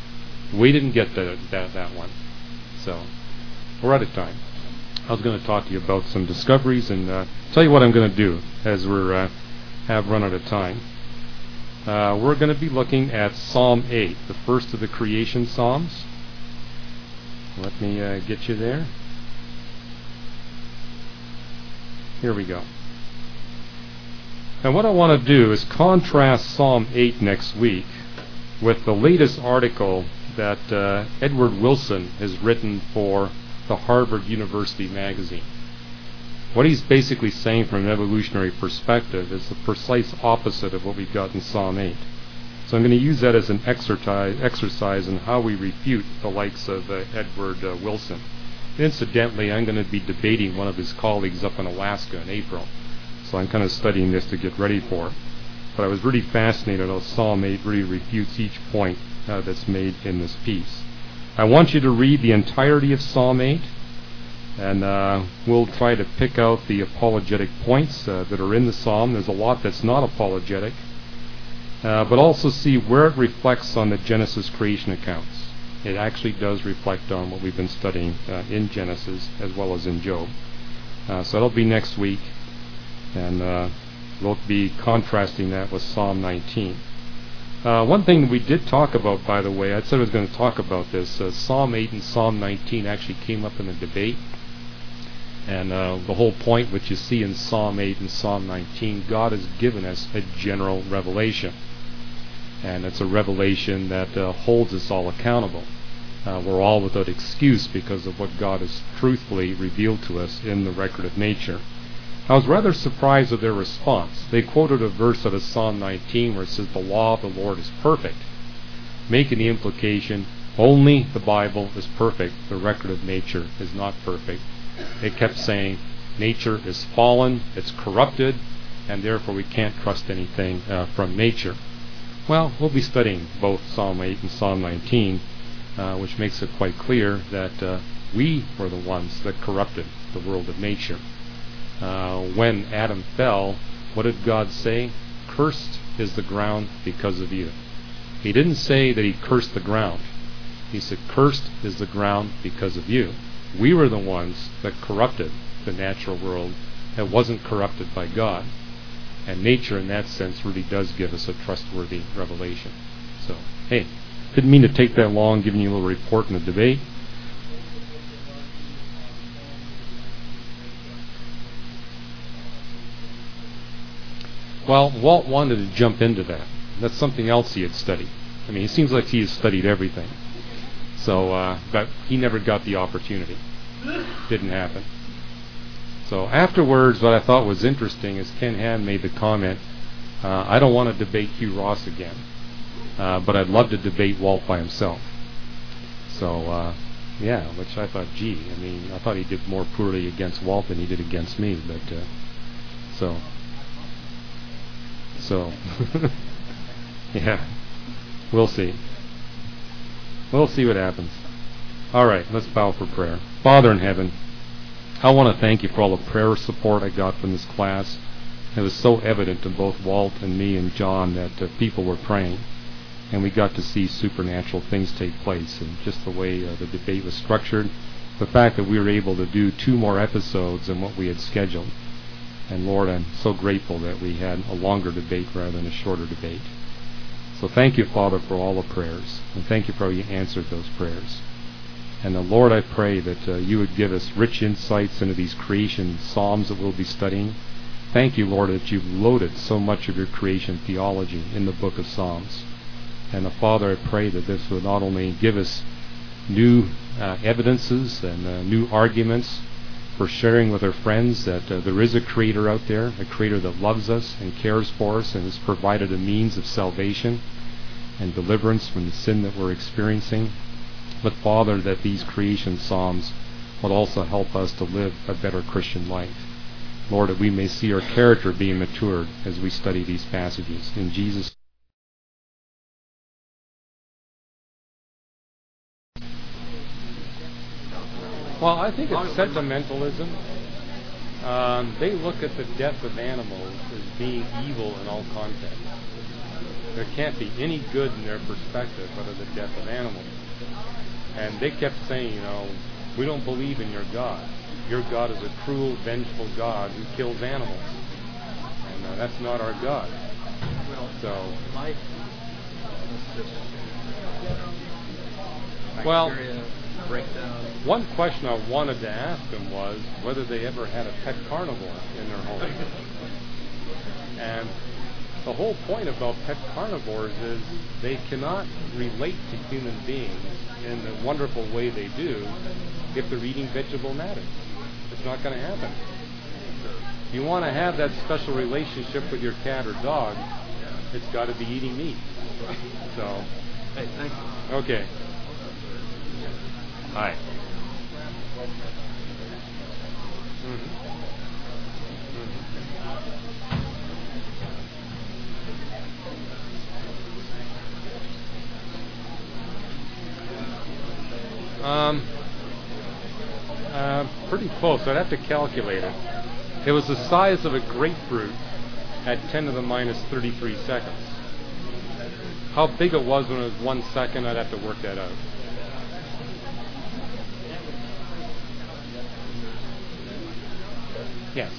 [SPEAKER 1] We didn't get the, that, that one. So we're out of time. I was going to talk to you about some discoveries and uh, tell you what I'm going to do as we're uh, have run out of time. Uh, we're going to be looking at Psalm eight, the first of the creation psalms. Let me uh, get you there. Here we go. And what I want to do is contrast Psalm eight next week with the latest article that uh, Edward Wilson has written for the Harvard University magazine. What he's basically saying from an evolutionary perspective is the precise opposite of what we've got in Psalm eight. So I'm going to use that as an exercise, exercise in how we refute the likes of uh, Edward uh, Wilson. Incidentally, I'm going to be debating one of his colleagues up in Alaska in April. So I'm kind of studying this to get ready for it. But I was really fascinated how Psalm eight really refutes each point uh, that's made in this piece. I want you to read the entirety of Psalm eight, and uh, we'll try to pick out the apologetic points uh, that are in the psalm. There's a lot that's not apologetic, uh, but also see where it reflects on the Genesis creation accounts. It actually does reflect on what we've been studying uh, in Genesis as well as in Job. Uh, so that'll be next week. And uh, we'll be contrasting that with Psalm nineteen. Uh, one thing that we did talk about, by the way, I said I was going to talk about this. Uh, Psalm eight and Psalm nineteen actually came up in a debate. And uh, the whole point, which you see in Psalm eight and Psalm nineteen, God has given us a general revelation. And it's a revelation that uh, holds us all accountable. Uh, we're all without excuse because of what God has truthfully revealed to us in the record of nature. I was rather surprised at their response. They quoted a verse out of Psalm nineteen where it says, "The law of the Lord is perfect," making the implication, only the Bible is perfect, the record of nature is not perfect. They kept saying, nature is fallen, it's corrupted, and therefore we can't trust anything uh, from nature. Well, we'll be studying both Psalm eight and Psalm nineteen, uh, which makes it quite clear that uh, we were the ones that corrupted the world of nature. Uh, when Adam fell, what did God say? Cursed is the ground because of you. He didn't say that he cursed the ground. He said, cursed is the ground because of you. We were the ones that corrupted the natural world that wasn't corrupted by God. And nature, in that sense, really does give us a trustworthy revelation. So, hey, didn't mean to take that long, giving you a little report in the debate. Well, Walt wanted to jump into that. That's something else he had studied. I mean, it seems like he has studied everything. So, uh, but he never got the opportunity. Didn't happen. So afterwards, what I thought was interesting is Ken Ham made the comment, uh, I don't want to debate Hugh Ross again, uh, but I'd love to debate Walt by himself. So, uh, yeah, which I thought, gee, I mean, I thought he did more poorly against Walt than he did against me, but, uh, so... So, yeah, we'll see. We'll see what happens. All right, let's bow for prayer. Father in heaven, I want to thank you for all the prayer support I got from this class. It was so evident to both Walt and me and John that uh, people were praying, and we got to see supernatural things take place. And just the way uh, the debate was structured, the fact that we were able to do two more episodes than what we had scheduled. And Lord, I'm so grateful that we had a longer debate rather than a shorter debate. So thank you, Father, for all the prayers. And thank you for how you answered those prayers. And uh, Lord, I pray that uh, you would give us rich insights into these creation psalms that we'll be studying. Thank you, Lord, that you've loaded so much of your creation theology in the book of Psalms. And uh, Father, I pray that this would not only give us new uh, evidences and uh, new arguments for sharing with our friends that uh, there is a Creator out there, a Creator that loves us and cares for us and has provided a means of salvation and deliverance from the sin that we're experiencing. But Father, that these creation psalms would also help us to live a better Christian life. Lord, that we may see our character being matured as we study these passages. In Jesus' Well, I think it's sentimentalism. Um, they look at the death of animals as being evil in all contexts. There can't be any good in their perspective out of the death of animals. And they kept saying, you know, we don't believe in your God. Your God is a cruel, vengeful God who kills animals. And uh, that's not our God.
[SPEAKER 2] Well,
[SPEAKER 1] so,
[SPEAKER 2] life is just
[SPEAKER 1] well,
[SPEAKER 2] bacteria breakdown.
[SPEAKER 1] One question I wanted to ask them was whether they ever had a pet carnivore in their home. And the whole point about pet carnivores is they cannot relate to human beings in the wonderful way they do if they're eating vegetable matter. It's not going to happen. If you want to have that special relationship with your cat or dog, it's got to be eating meat. So,
[SPEAKER 2] hey, thank you.
[SPEAKER 1] Okay. Hi. Mm-hmm. Mm-hmm. Um, uh, pretty close. I'd have to calculate it. It was the size of a grapefruit at ten to the minus thirty-three seconds. How big it was when it was one second, I'd have to work that out. Yes.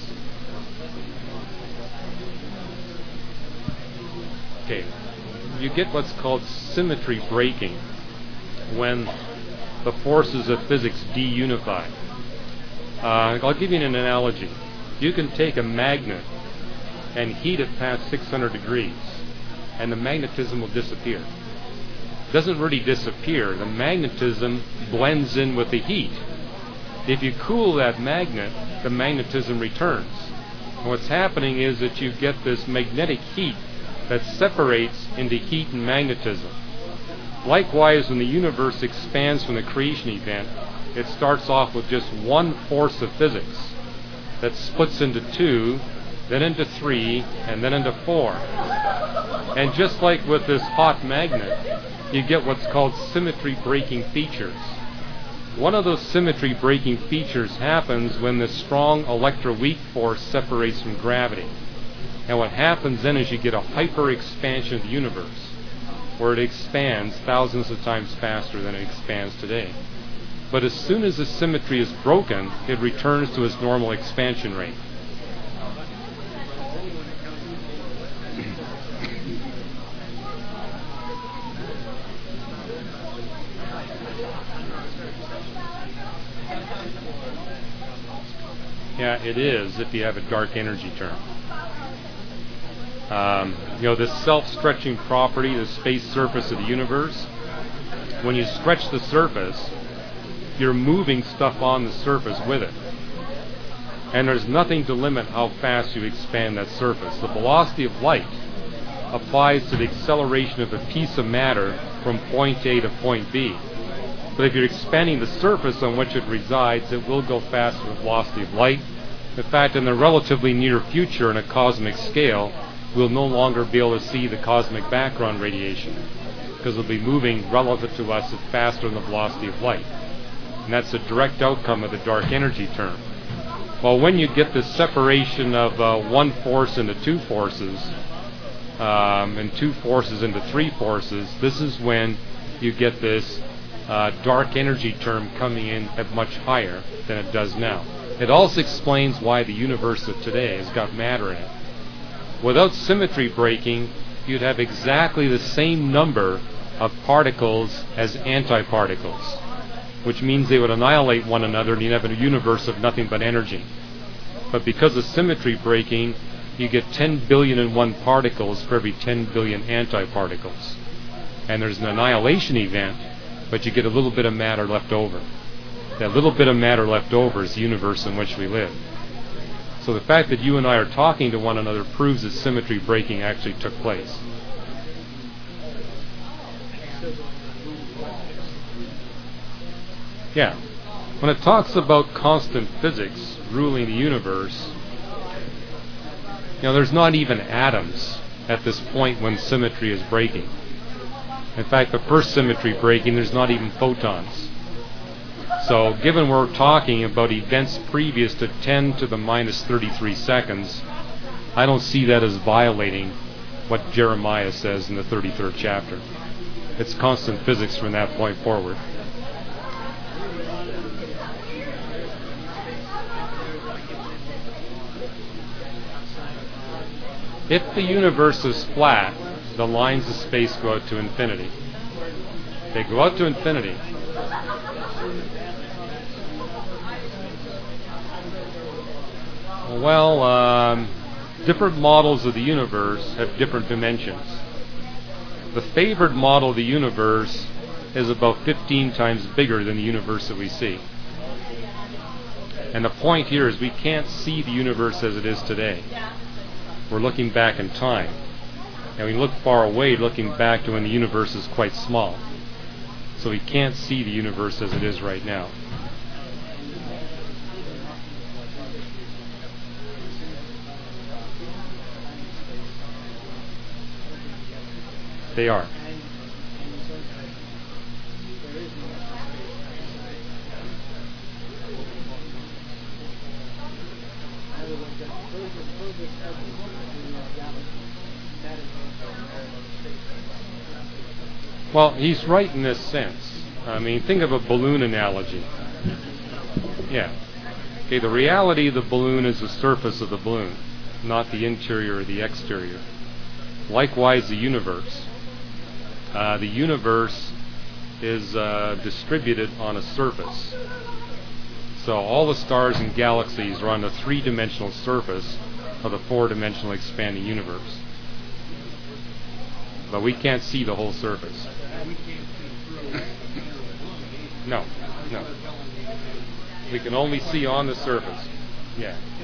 [SPEAKER 1] Okay. You get what's called symmetry breaking when the forces of physics deunify. Uh, I'll give you an analogy. You can take a magnet and heat it past six hundred degrees, and the magnetism will disappear. It doesn't really disappear. The magnetism blends in with the heat. If you cool that magnet, the magnetism returns. And what's happening is that you get this magnetic heat that separates into heat and magnetism. Likewise, when the universe expands from the creation event, it starts off with just one force of physics that splits into two, then into three, and then into four. And just like with this hot magnet, you get what's called symmetry breaking features. One of those symmetry breaking features happens when the strong electroweak force separates from gravity. And what happens then is you get a hyper expansion of the universe, where it expands thousands of times faster than it expands today. But as soon as the symmetry is broken, it returns to its normal expansion rate. Yeah, it is if you have a dark energy term. Um, you know, this self-stretching property, the space surface of the universe, when you stretch the surface, you're moving stuff on the surface with it. And there's nothing to limit how fast you expand that surface. The velocity of light applies to the acceleration of a piece of matter from point A to point B. But if you're expanding the surface on which it resides, it will go faster with the velocity of light. In fact, in the relatively near future, in a cosmic scale, we'll no longer be able to see the cosmic background radiation, because it'll be moving relative to us at faster than the velocity of light. And that's a direct outcome of the dark energy term. Well, when you get this separation of uh, one force into two forces, um, and two forces into three forces, this is when you get this uh, dark energy term coming in at much higher than it does now. It also explains why the universe of today has got matter in it. Without symmetry breaking, you'd have exactly the same number of particles as antiparticles, which means they would annihilate one another and you'd have a universe of nothing but energy. But because of symmetry breaking, you get ten billion and one particles for every ten billion antiparticles. And there's an annihilation event, but you get a little bit of matter left over. That little bit of matter left over is the universe in which we live. So the fact that you and I are talking to one another proves that symmetry breaking actually took place. Yeah. When it talks about constant physics ruling the universe, you know, there's not even atoms at this point when symmetry is breaking. In fact, the first symmetry breaking, there's not even photons. So given we're talking about events previous to ten to the minus thirty-three seconds, I don't see that as violating what Jeremiah says in the thirty-third chapter. it's constant physics from that point forward. If the universe is flat, the lines of space go out to infinity. They go out to infinity. Well, um, different models of the universe have different dimensions. The favored model of the universe is about fifteen times bigger than the universe that we see. And the point here is we can't see the universe as it is today. We're looking back in time. And we look far away, looking back to when the universe is quite small. So we can't see the universe as it is right now. They are. Well, he's right in this sense. I mean, think of a balloon analogy. Yeah. Okay, the reality of the balloon is the surface of the balloon, not the interior or the exterior. Likewise, the universe. Uh, the universe is uh, distributed on a surface. So all the stars and galaxies are on the three-dimensional surface of the four-dimensional expanding universe. But we can't see the whole surface. No, no. We can only see on the surface. Yeah.